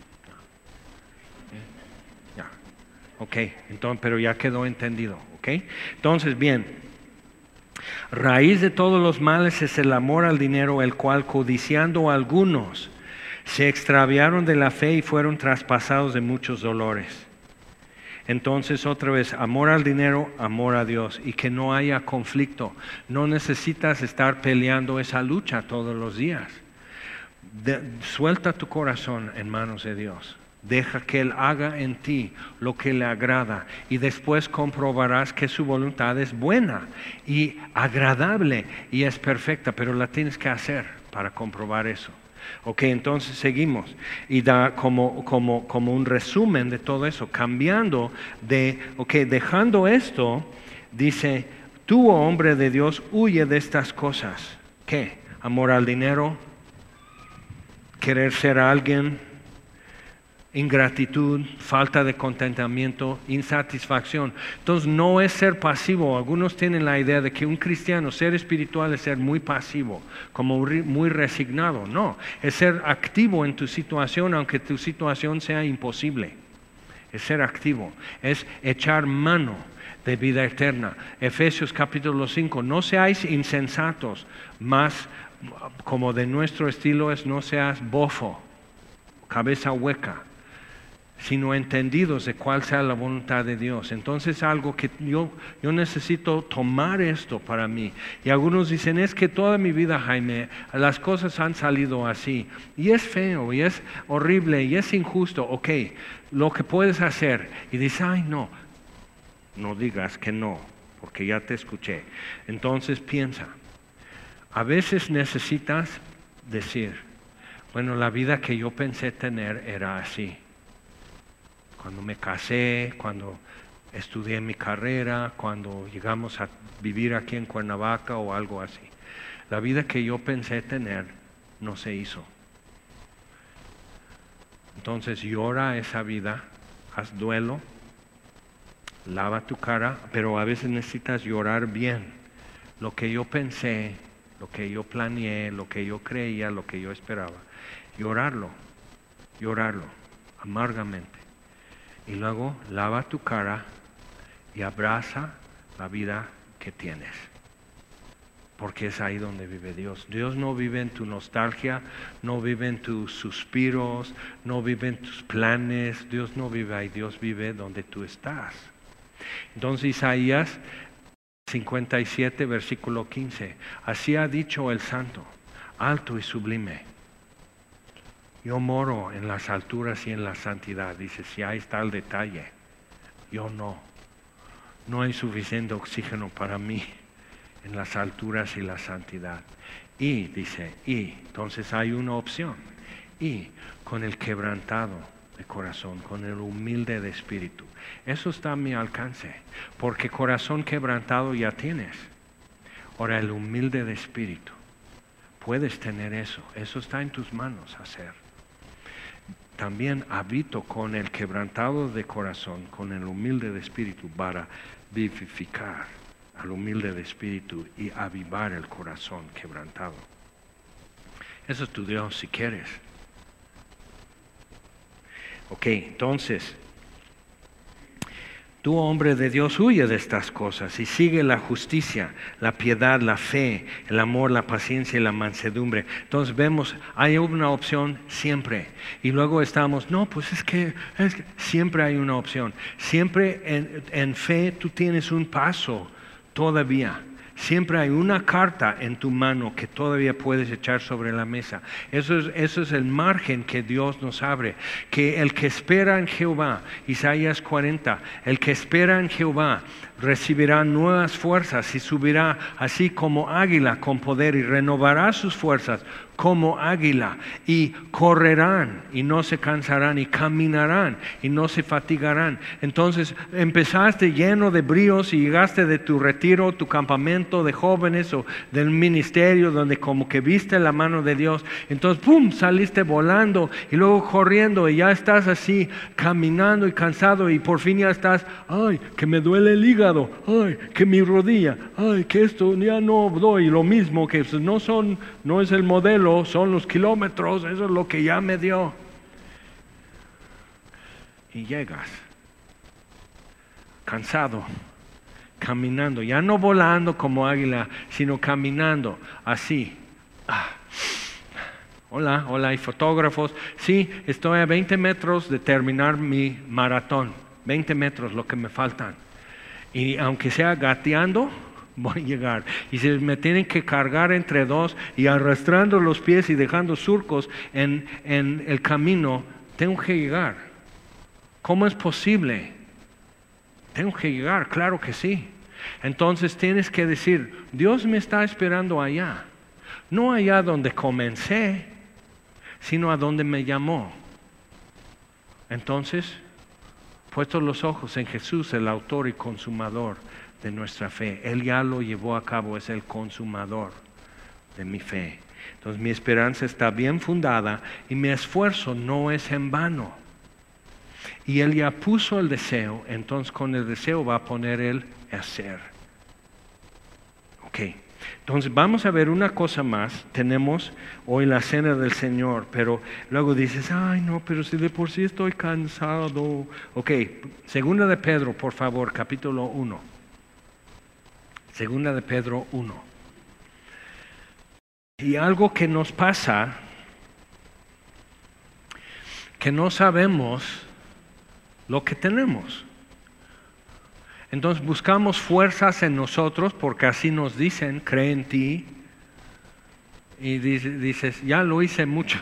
Ya. Ok, entonces, pero ya quedó entendido. ¿Ok? Entonces, bien. Raíz de todos los males es el amor al dinero, el cual codiciando algunos se extraviaron de la fe y fueron traspasados de muchos dolores. Entonces otra vez, amor al dinero, amor a Dios, y que no haya conflicto. No necesitas estar peleando esa lucha todos los días. De, suelta tu corazón en manos de Dios. Deja que Él haga en ti lo que le agrada y después comprobarás que su voluntad es buena y agradable y es perfecta, pero la tienes que hacer para comprobar eso. Ok, entonces seguimos y da como, como, como un resumen de todo eso, cambiando de, ok, dejando esto, dice, tú, oh hombre de Dios, huye de estas cosas. ¿Qué? Amor al dinero, querer ser alguien, ingratitud, falta de contentamiento, insatisfacción. Entonces no es ser pasivo. Algunos tienen la idea de que un cristiano, ser espiritual, es ser muy pasivo, como muy resignado. No, es ser activo en tu situación, aunque tu situación sea imposible. Es ser activo, es echar mano de vida eterna. Efesios capítulo cinco, no seáis insensatos, más como de nuestro estilo es no seas bofo, cabeza hueca, sino entendidos de cuál sea la voluntad de Dios. Entonces algo que yo, yo necesito tomar esto para mí. Y algunos dicen, es que toda mi vida, Jaime, las cosas han salido así. Y es feo, y es horrible, y es injusto. Ok, lo que puedes hacer. Y dices, ay no, no digas que no, porque ya te escuché. Entonces piensa, a veces necesitas decir, bueno, la vida que yo pensé tener era así. Cuando me casé, cuando estudié mi carrera, cuando llegamos a vivir aquí en Cuernavaca o algo así. La vida que yo pensé tener no se hizo. Entonces llora esa vida, haz duelo, lava tu cara, pero a veces necesitas llorar bien. Lo que yo pensé, lo que yo planeé, lo que yo creía, lo que yo esperaba. Llorarlo, llorarlo amargamente. Y luego lava tu cara y abraza la vida que tienes. Porque es ahí donde vive Dios. Dios no vive en tu nostalgia, no vive en tus suspiros, no vive en tus planes. Dios no vive ahí, Dios vive donde tú estás. Entonces Isaías cincuenta y siete, versículo quince. Así ha dicho el Santo, alto y sublime. Yo moro en las alturas y en la santidad. Dice, si ahí está el detalle. Yo no. No hay suficiente oxígeno para mí en las alturas y la santidad. Y, dice, y, entonces hay una opción. Y con el quebrantado de corazón, con el humilde de espíritu. Eso está a mi alcance. Porque corazón quebrantado ya tienes. Ahora el humilde de espíritu. Puedes tener eso. Eso está en tus manos hacer. También habito con el quebrantado de corazón, con el humilde de espíritu, para vivificar al humilde de espíritu y avivar el corazón quebrantado. Eso es tu Dios si quieres. Ok, entonces, tú, hombre de Dios, huye de estas cosas y sigue la justicia, la piedad, la fe, el amor, la paciencia y la mansedumbre. Entonces vemos, hay una opción siempre. Y luego estamos, no, pues es que, es que siempre hay una opción. Siempre en, en fe tú tienes un paso todavía. Siempre hay una carta en tu mano que todavía puedes echar sobre la mesa. Eso es, eso es el margen que Dios nos abre. Que el que espera en Jehová, Isaías cuarenta, el que espera en Jehová recibirá nuevas fuerzas y subirá así como águila con poder y renovará sus fuerzas como águila y correrán y no se cansarán y caminarán y no se fatigarán. Entonces empezaste lleno de bríos y llegaste de tu retiro, tu campamento de jóvenes o del ministerio donde como que viste la mano de Dios. Entonces pum, saliste volando y luego corriendo y ya estás así caminando y cansado y por fin ya estás, ay, que me duele el hígado, ay, que mi rodilla, ay, que esto ya no doy lo mismo, que no son, no es el modelo, son los kilómetros, eso es lo que ya me dio. Y llegas cansado, caminando, ya no volando como águila, sino caminando así. Ah. Hola, hola, hay fotógrafos. Sí, estoy a veinte metros de terminar mi maratón, veinte metros lo que me faltan. Y aunque sea gateando, voy a llegar. Y si me tienen que cargar entre dos y arrastrando los pies y dejando surcos en, en el camino, tengo que llegar. ¿Cómo es posible? Tengo que llegar, claro que sí. Entonces tienes que decir, Dios me está esperando allá. No allá donde comencé, sino a donde me llamó. Entonces, puestos los ojos en Jesús, el autor y consumador de nuestra fe. Él ya lo llevó a cabo, es el consumador de mi fe. Entonces mi esperanza está bien fundada y mi esfuerzo no es en vano. Y Él ya puso el deseo, entonces con el deseo va a poner el hacer. Ok, entonces vamos a ver una cosa más. Tenemos hoy la cena del Señor, pero luego dices, ay no, pero si de por sí estoy cansado. Ok, segunda de Pedro, por favor, capítulo uno. Segunda de Pedro uno. Y algo que nos pasa, que no sabemos lo que tenemos. Entonces buscamos fuerzas en nosotros porque así nos dicen, cree en ti. Y dices, ya lo hice mucho,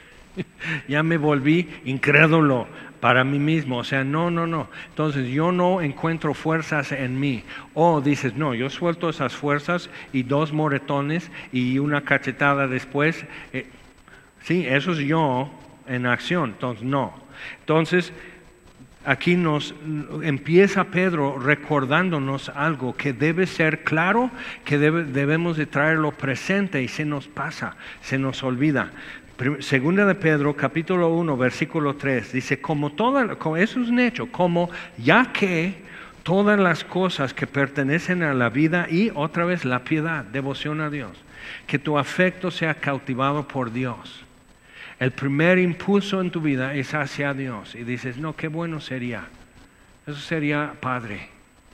ya me volví incrédulo para mí mismo. O sea, no, no, no. Entonces yo no encuentro fuerzas en mí. O dices, no, yo suelto esas fuerzas y dos moretones y una cachetada después. Eh, sí, eso es yo en acción. Entonces no. Entonces aquí nos empieza Pedro recordándonos algo que debe ser claro, que debe, debemos de traerlo presente y se nos pasa, se nos olvida. Segunda de Pedro, capítulo uno, versículo tres, dice, como toda, como eso es un hecho, como ya que todas las cosas que pertenecen a la vida y otra vez la piedad, devoción a Dios, que tu afecto sea cautivado por Dios. El primer impulso en tu vida es hacia Dios y dices, no, qué bueno sería, eso sería padre.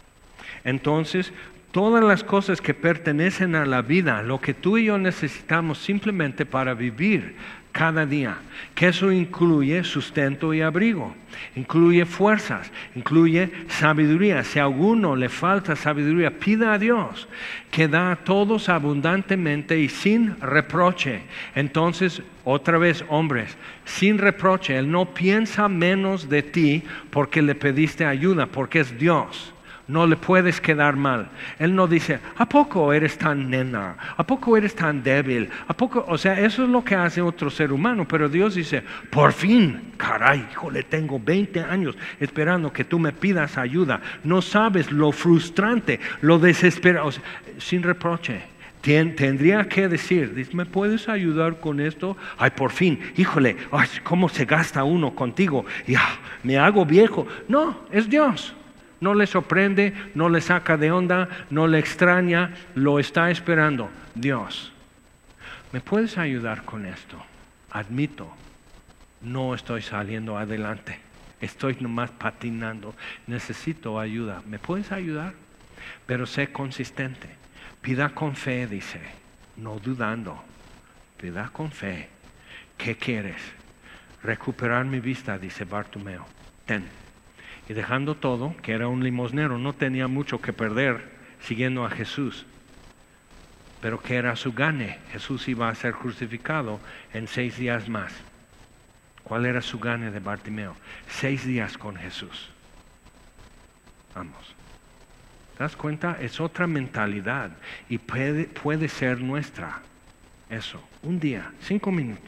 Entonces, todas las cosas que pertenecen a la vida, lo que tú y yo necesitamos simplemente para vivir cada día, que eso incluye sustento y abrigo, incluye fuerzas, incluye sabiduría. Si a alguno le falta sabiduría, pida a Dios, que da a todos abundantemente y sin reproche. Entonces, otra vez, hombres, sin reproche, Él no piensa menos de ti porque le pediste ayuda, porque es Dios. No le puedes quedar mal. Él no dice, ¿a poco eres tan nena? ¿A poco eres tan débil? ¿A poco? O sea, eso es lo que hace otro ser humano. Pero Dios dice, por fin, caray, híjole, tengo veinte años esperando que tú me pidas ayuda. No sabes lo frustrante, lo desesperado. O sea, sin reproche. Tien, tendría que decir, ¿me puedes ayudar con esto? Ay, por fin, híjole, ay, ¿cómo se gasta uno contigo? Y ah, me hago viejo. No, es Dios. No le sorprende, no le saca de onda, no le extraña, lo está esperando. Dios, ¿me puedes ayudar con esto? Admito, no estoy saliendo adelante, estoy nomás patinando, necesito ayuda. ¿Me puedes ayudar? Pero sé consistente, pida con fe, dice, no dudando, pida con fe. ¿Qué quieres? Recuperar mi vista, dice Bartimeo. Ten. Y dejando todo, que era un limosnero, no tenía mucho que perder siguiendo a Jesús. Pero que era su gane. Jesús iba a ser crucificado en seis días más. ¿Cuál era su gane de Bartimeo? Seis días con Jesús. Vamos. ¿Te das cuenta? Es otra mentalidad y puede, puede ser nuestra. Eso, un día, cinco minutos.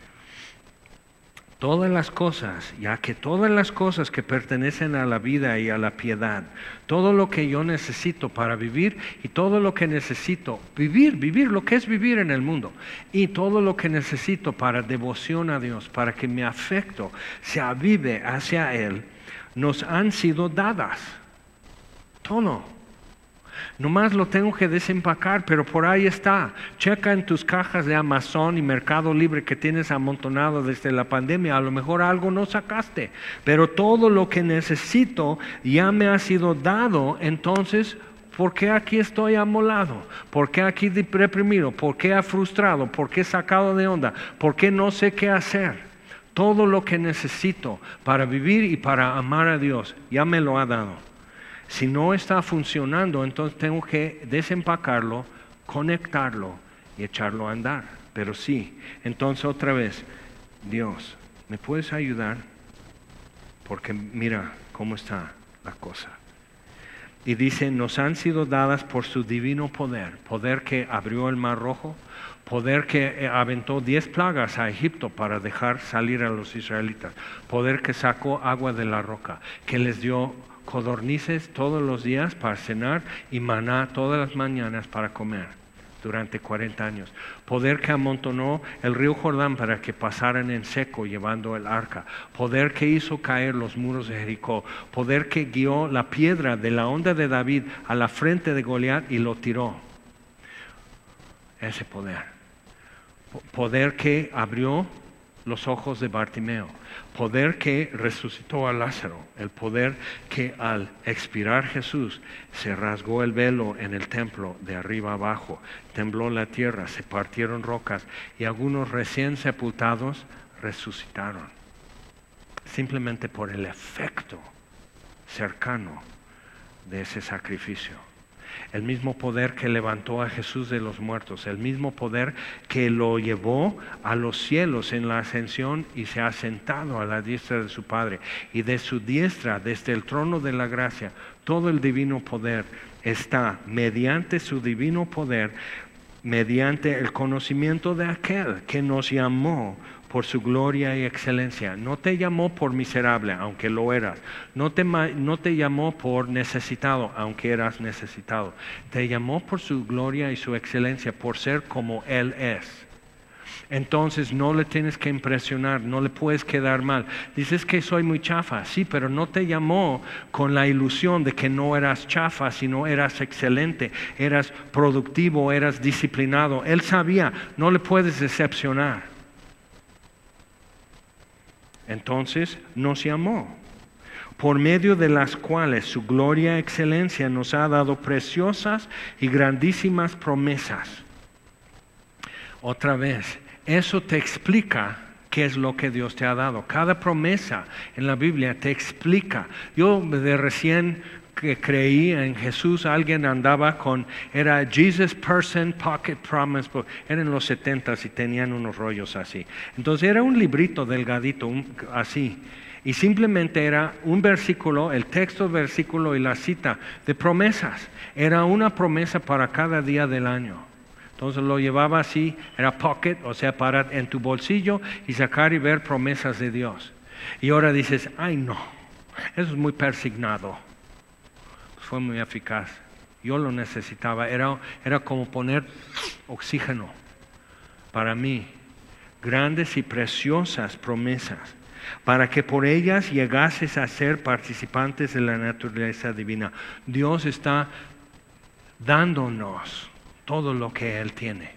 Todas las cosas, ya que todas las cosas que pertenecen a la vida y a la piedad, todo lo que yo necesito para vivir y todo lo que necesito vivir, vivir lo que es vivir en el mundo, y todo lo que necesito para devoción a Dios, para que mi afecto se avive hacia Él, nos han sido dadas. Todo. Nomás lo tengo que desempacar, pero por ahí está. Checa en tus cajas de Amazon y Mercado Libre que tienes amontonado desde la pandemia. A lo mejor algo no sacaste, pero todo lo que necesito ya me ha sido dado. Entonces, ¿por qué aquí estoy amolado? ¿Por qué aquí deprimido? ¿Por qué frustrado? ¿Por qué sacado de onda? ¿Por qué no sé qué hacer? Todo lo que necesito para vivir y para amar a Dios ya me lo ha dado. Si no está funcionando, entonces tengo que desempacarlo, conectarlo y echarlo a andar. Pero sí, entonces otra vez, Dios, ¿me puedes ayudar? Porque mira cómo está la cosa. Y dice, nos han sido dadas por su divino poder, poder que abrió el mar rojo, poder que aventó diez plagas a Egipto para dejar salir a los israelitas, poder que sacó agua de la roca, que les dio codornices todos los días para cenar y maná todas las mañanas para comer durante cuarenta años. Poder que amontonó el río Jordán para que pasaran en seco llevando el arca. Poder que hizo caer los muros de Jericó. Poder que guió la piedra de la onda de David a la frente de Goliat y lo tiró. Ese poder. Poder que abrió los ojos de Bartimeo, poder que resucitó a Lázaro, el poder que al expirar Jesús se rasgó el velo en el templo de arriba abajo, tembló la tierra, se partieron rocas y algunos recién sepultados resucitaron, simplemente por el efecto cercano de ese sacrificio. El mismo poder que levantó a Jesús de los muertos, el mismo poder que lo llevó a los cielos en la ascensión y se ha sentado a la diestra de su Padre. Y de su diestra, desde el trono de la gracia, todo el divino poder está mediante su divino poder, mediante el conocimiento de aquel que nos llamó por su gloria y excelencia. No te llamó por miserable, aunque lo eras. No te, no te llamó por necesitado, aunque eras necesitado. Te llamó por su gloria y su excelencia, por ser como Él es. Entonces no le tienes que impresionar, no le puedes quedar mal. Dices que soy muy chafa, sí, pero no te llamó con la ilusión de que no eras chafa, sino eras excelente, eras productivo, eras disciplinado. Él sabía, no le puedes decepcionar. Entonces nos llamó, por medio de las cuales su gloria y excelencia nos ha dado preciosas y grandísimas promesas. Otra vez, eso te explica qué es lo que Dios te ha dado. Cada promesa en la Biblia te explica. Yo de recién que creí en Jesús, alguien andaba con, era Jesus Person Pocket Promise Book, era en los setentas y tenían unos rollos así. Entonces era un librito delgadito, un, así, y simplemente era un versículo, el texto, versículo y la cita de promesas. Era una promesa para cada día del año. Entonces lo llevaba así, era pocket, o sea, para en tu bolsillo y sacar y ver promesas de Dios. Y ahora dices, ay no, eso es muy persignado. Fue muy eficaz. Yo lo necesitaba. Era, era como poner oxígeno para mí. Grandes y preciosas promesas, para que por ellas llegases a ser participantes de la naturaleza divina. Dios está dándonos todo lo que Él tiene.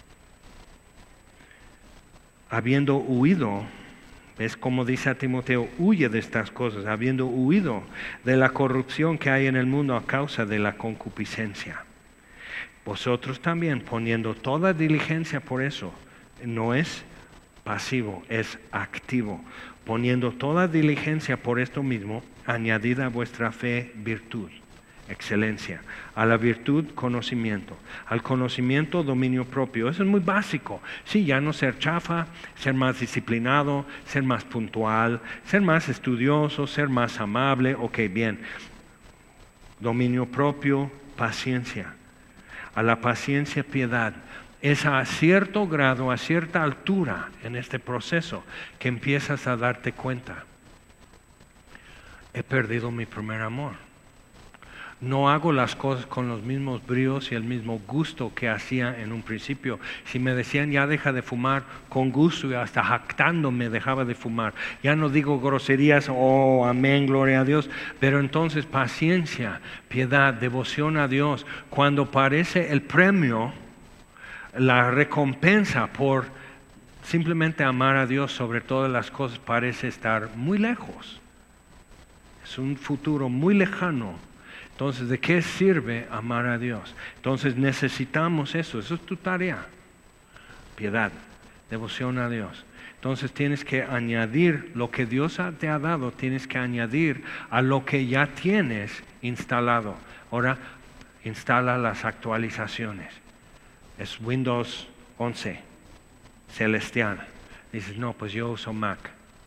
Habiendo huido, ¿ves cómo dice a Timoteo? Huye de estas cosas, habiendo huido de la corrupción que hay en el mundo a causa de la concupiscencia. Vosotros también, poniendo toda diligencia por eso, no es pasivo, es activo. Poniendo toda diligencia por esto mismo, añadida a vuestra fe virtud, excelencia, a la virtud conocimiento, al conocimiento dominio propio. Eso es muy básico. Sí, ya no ser chafa, ser más disciplinado, ser más puntual, ser más estudioso, ser más amable. Ok, bien. dominio propio, paciencia. A la paciencia, piedad. Es a cierto grado, a cierta altura en este proceso que empiezas a darte cuenta. He perdido mi primer amor. No hago las cosas con los mismos bríos y el mismo gusto que hacía en un principio. Si me decían ya deja de fumar, con gusto y hasta jactándome dejaba de fumar. Ya no digo groserías, oh amén, gloria a Dios. Pero entonces paciencia, piedad, devoción a Dios. Cuando parece el premio, la recompensa por simplemente amar a Dios sobre todas las cosas parece estar muy lejos. Es un futuro muy lejano. Entonces, ¿de qué sirve amar a Dios? Entonces necesitamos eso, eso es tu tarea. Piedad, devoción a Dios. Entonces tienes que añadir lo que Dios te ha dado, tienes que añadir a lo que ya tienes instalado. Ahora, instala las actualizaciones. Es Windows once, celestial. Dices, no, pues yo uso Mac.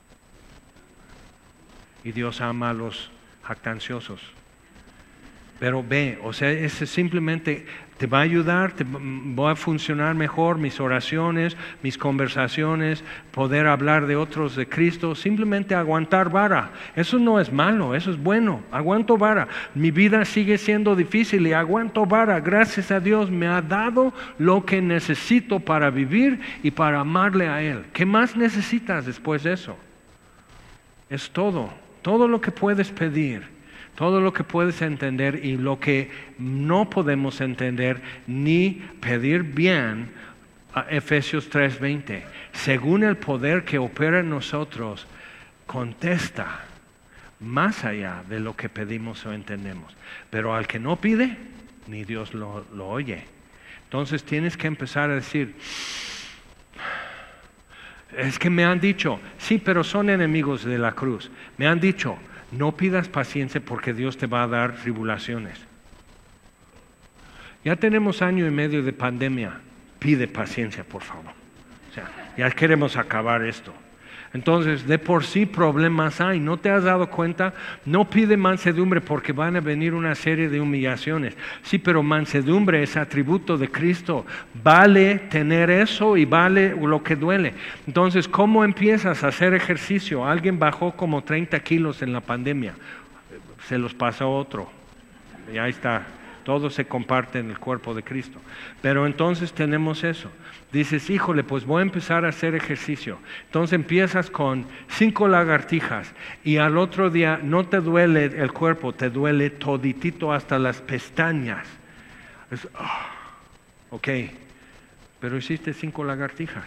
Y Dios ama a los jactanciosos. Pero ve, o sea, ese simplemente te va a ayudar, te va a funcionar mejor mis oraciones, mis conversaciones, poder hablar de otros de Cristo, simplemente aguantar vara. Eso no es malo, eso es bueno, aguanto vara. Mi vida sigue siendo difícil y aguanto vara. Gracias a Dios me ha dado lo que necesito para vivir y para amarle a Él. ¿Qué más necesitas después de eso? Es todo, todo lo que puedes pedir. Todo lo que puedes entender y lo que no podemos entender ni pedir bien, Efesios tres veinte. Según el poder que opera en nosotros, contesta más allá de lo que pedimos o entendemos. Pero al que no pide, ni Dios lo, lo oye. Entonces tienes que empezar a decir, es que me han dicho, sí, pero son enemigos de la cruz. Me han dicho, no pidas paciencia porque Dios te va a dar tribulaciones. Ya tenemos año y medio de pandemia. Pide paciencia, por favor. O sea, ya queremos acabar esto. Entonces, de por sí problemas hay. ¿No te has dado cuenta? No pide mansedumbre porque van a venir una serie de humillaciones. Sí, pero mansedumbre es atributo de Cristo. Vale tener eso y vale lo que duele. Entonces, ¿cómo empiezas a hacer ejercicio? Alguien bajó como treinta kilos en la pandemia. Se los pasó otro. Y ahí está. Todo se comparte en el cuerpo de Cristo. Pero entonces tenemos eso. Dices, híjole, pues voy a empezar a hacer ejercicio. Entonces empiezas con cinco lagartijas y al otro día no te duele el cuerpo, te duele toditito hasta las pestañas. Es, oh, ok, pero hiciste cinco lagartijas.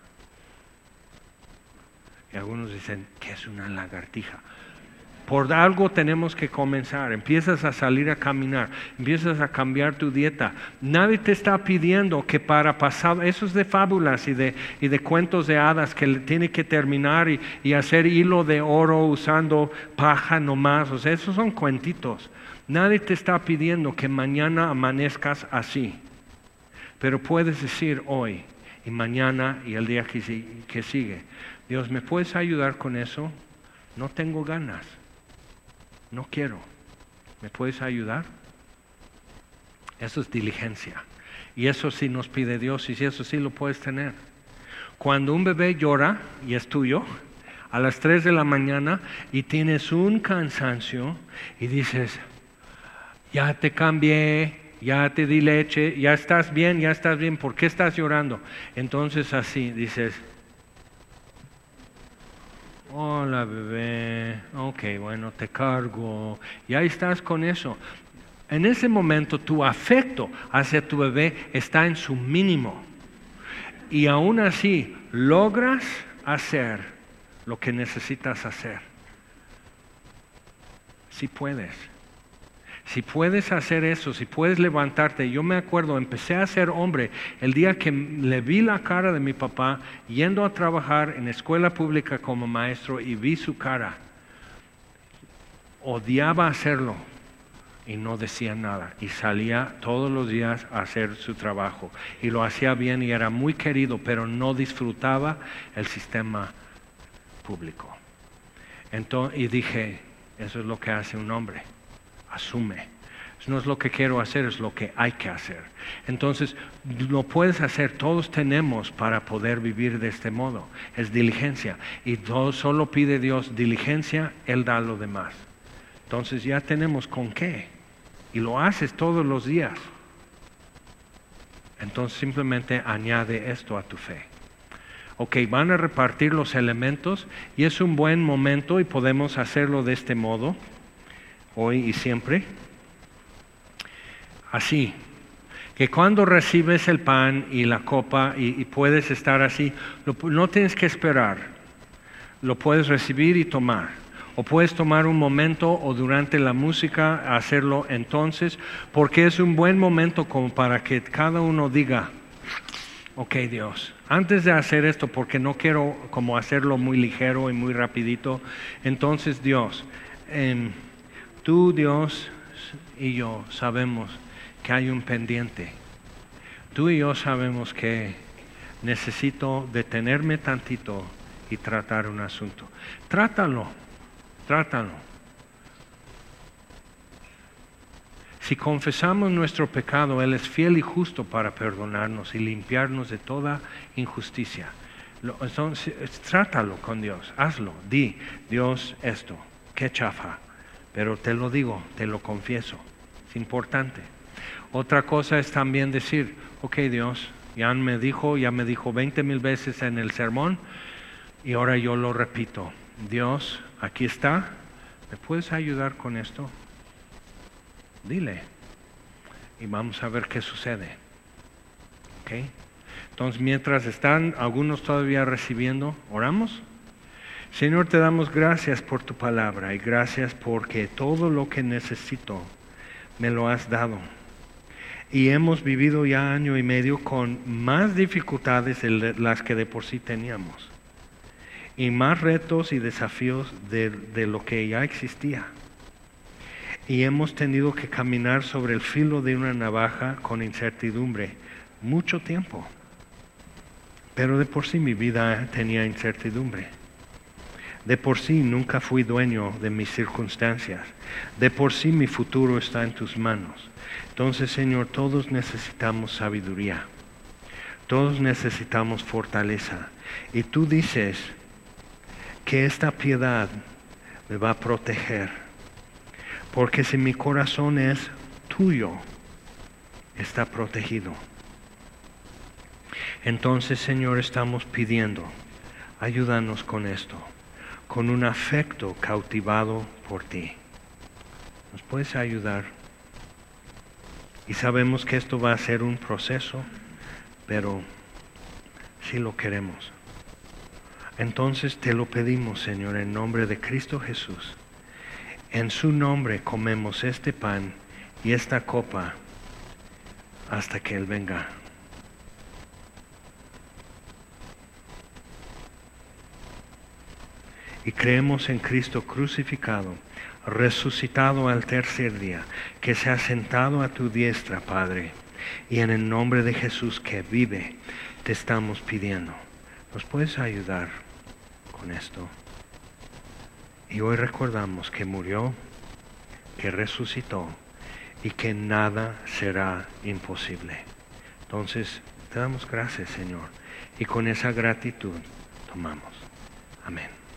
Y algunos dicen, ¿qué es una lagartija? Por algo tenemos que comenzar. Empiezas a salir a caminar, empiezas a cambiar tu dieta. Nadie te está pidiendo que para pasar, eso es de fábulas y de, y de cuentos de hadas, que tiene que terminar y, y hacer hilo de oro usando paja nomás. O sea, esos son cuentitos. Nadie te está pidiendo que mañana amanezcas así. Pero puedes decir hoy y mañana y el día que, que sigue, Dios, ¿me puedes ayudar con eso? No tengo ganas. No quiero. ¿Me puedes ayudar? Eso es diligencia. Y eso sí nos pide Dios y si eso sí lo puedes tener. Cuando un bebé llora y es tuyo, a las tres de la mañana y tienes un cansancio y dices, ya te cambié, ya te di leche, ya estás bien, ya estás bien, ¿por qué estás llorando? Entonces así dices, hola bebé, ok, bueno, te cargo. Y ahí estás con eso. En ese momento tu afecto hacia tu bebé está en su mínimo. Y aún así logras hacer lo que necesitas hacer. Si puedes. Si puedes hacer eso, si puedes levantarte. Yo me acuerdo, empecé a ser hombre el día que le vi la cara de mi papá yendo a trabajar en escuela pública como maestro y vi su cara. Odiaba hacerlo y no decía nada. Y salía todos los días a hacer su trabajo. Y lo hacía bien y era muy querido, pero no disfrutaba el sistema público. Entonces, y dije, eso es lo que hace un hombre. Asume. No es lo que quiero hacer, es lo que hay que hacer. Entonces, lo puedes hacer, todos tenemos para poder vivir de este modo. Es diligencia. Y todo, solo pide Dios diligencia, Él da lo demás. Entonces ya tenemos con qué. Y lo haces todos los días. Entonces simplemente añade esto a tu fe. Ok, van a repartir los elementos y es un buen momento y podemos hacerlo de este modo, hoy y siempre. Así, que cuando recibes el pan y la copa y, y puedes estar así, lo, no tienes que esperar, lo puedes recibir y tomar. O puedes tomar un momento o durante la música hacerlo entonces, porque es un buen momento como para que cada uno diga, ok Dios, antes de hacer esto, porque no quiero como hacerlo muy ligero y muy rapidito, entonces Dios, eh, tú Dios y yo sabemos que hay un pendiente. Tú y yo sabemos que necesito detenerme tantito y tratar un asunto. Trátalo, trátalo. Si confesamos nuestro pecado, Él es fiel y justo para perdonarnos y limpiarnos de toda injusticia. Lo, entonces, trátalo con Dios, hazlo, di, Dios, esto, qué chafa, pero te lo digo, te lo confieso, es importante. Otra cosa es también decir, ok Dios, ya me dijo, ya me dijo veinte mil veces en el sermón y ahora yo lo repito. Dios, aquí está, ¿me puedes ayudar con esto? Dile y vamos a ver qué sucede. ¿Ok? Entonces mientras están algunos todavía recibiendo, oramos. Señor, te damos gracias por tu palabra y gracias porque todo lo que necesito me lo has dado. Y hemos vivido ya año y medio con más dificultades de las que de por sí teníamos. Y más retos y desafíos de, de lo que ya existía. Y hemos tenido que caminar sobre el filo de una navaja con incertidumbre mucho tiempo. Pero de por sí mi vida tenía incertidumbre. De por sí nunca fui dueño de mis circunstancias. De por sí mi futuro está en tus manos. Entonces, Señor, todos necesitamos sabiduría. Todos necesitamos fortaleza. Y tú dices que esta piedad me va a proteger. Porque si mi corazón es tuyo, está protegido. Entonces, Señor, estamos pidiendo, ayúdanos con esto, con un afecto cautivado por ti. ¿Nos puedes ayudar? Y sabemos que esto va a ser un proceso, pero sí lo queremos. Entonces te lo pedimos, Señor, en nombre de Cristo Jesús. En su nombre comemos este pan y esta copa hasta que Él venga. Y creemos en Cristo crucificado, resucitado al tercer día, que se ha sentado a tu diestra, Padre. Y en el nombre de Jesús que vive, te estamos pidiendo. ¿Nos puedes ayudar con esto? Y hoy recordamos que murió, que resucitó y que nada será imposible. Entonces, te damos gracias, Señor. Y con esa gratitud tomamos. Amén.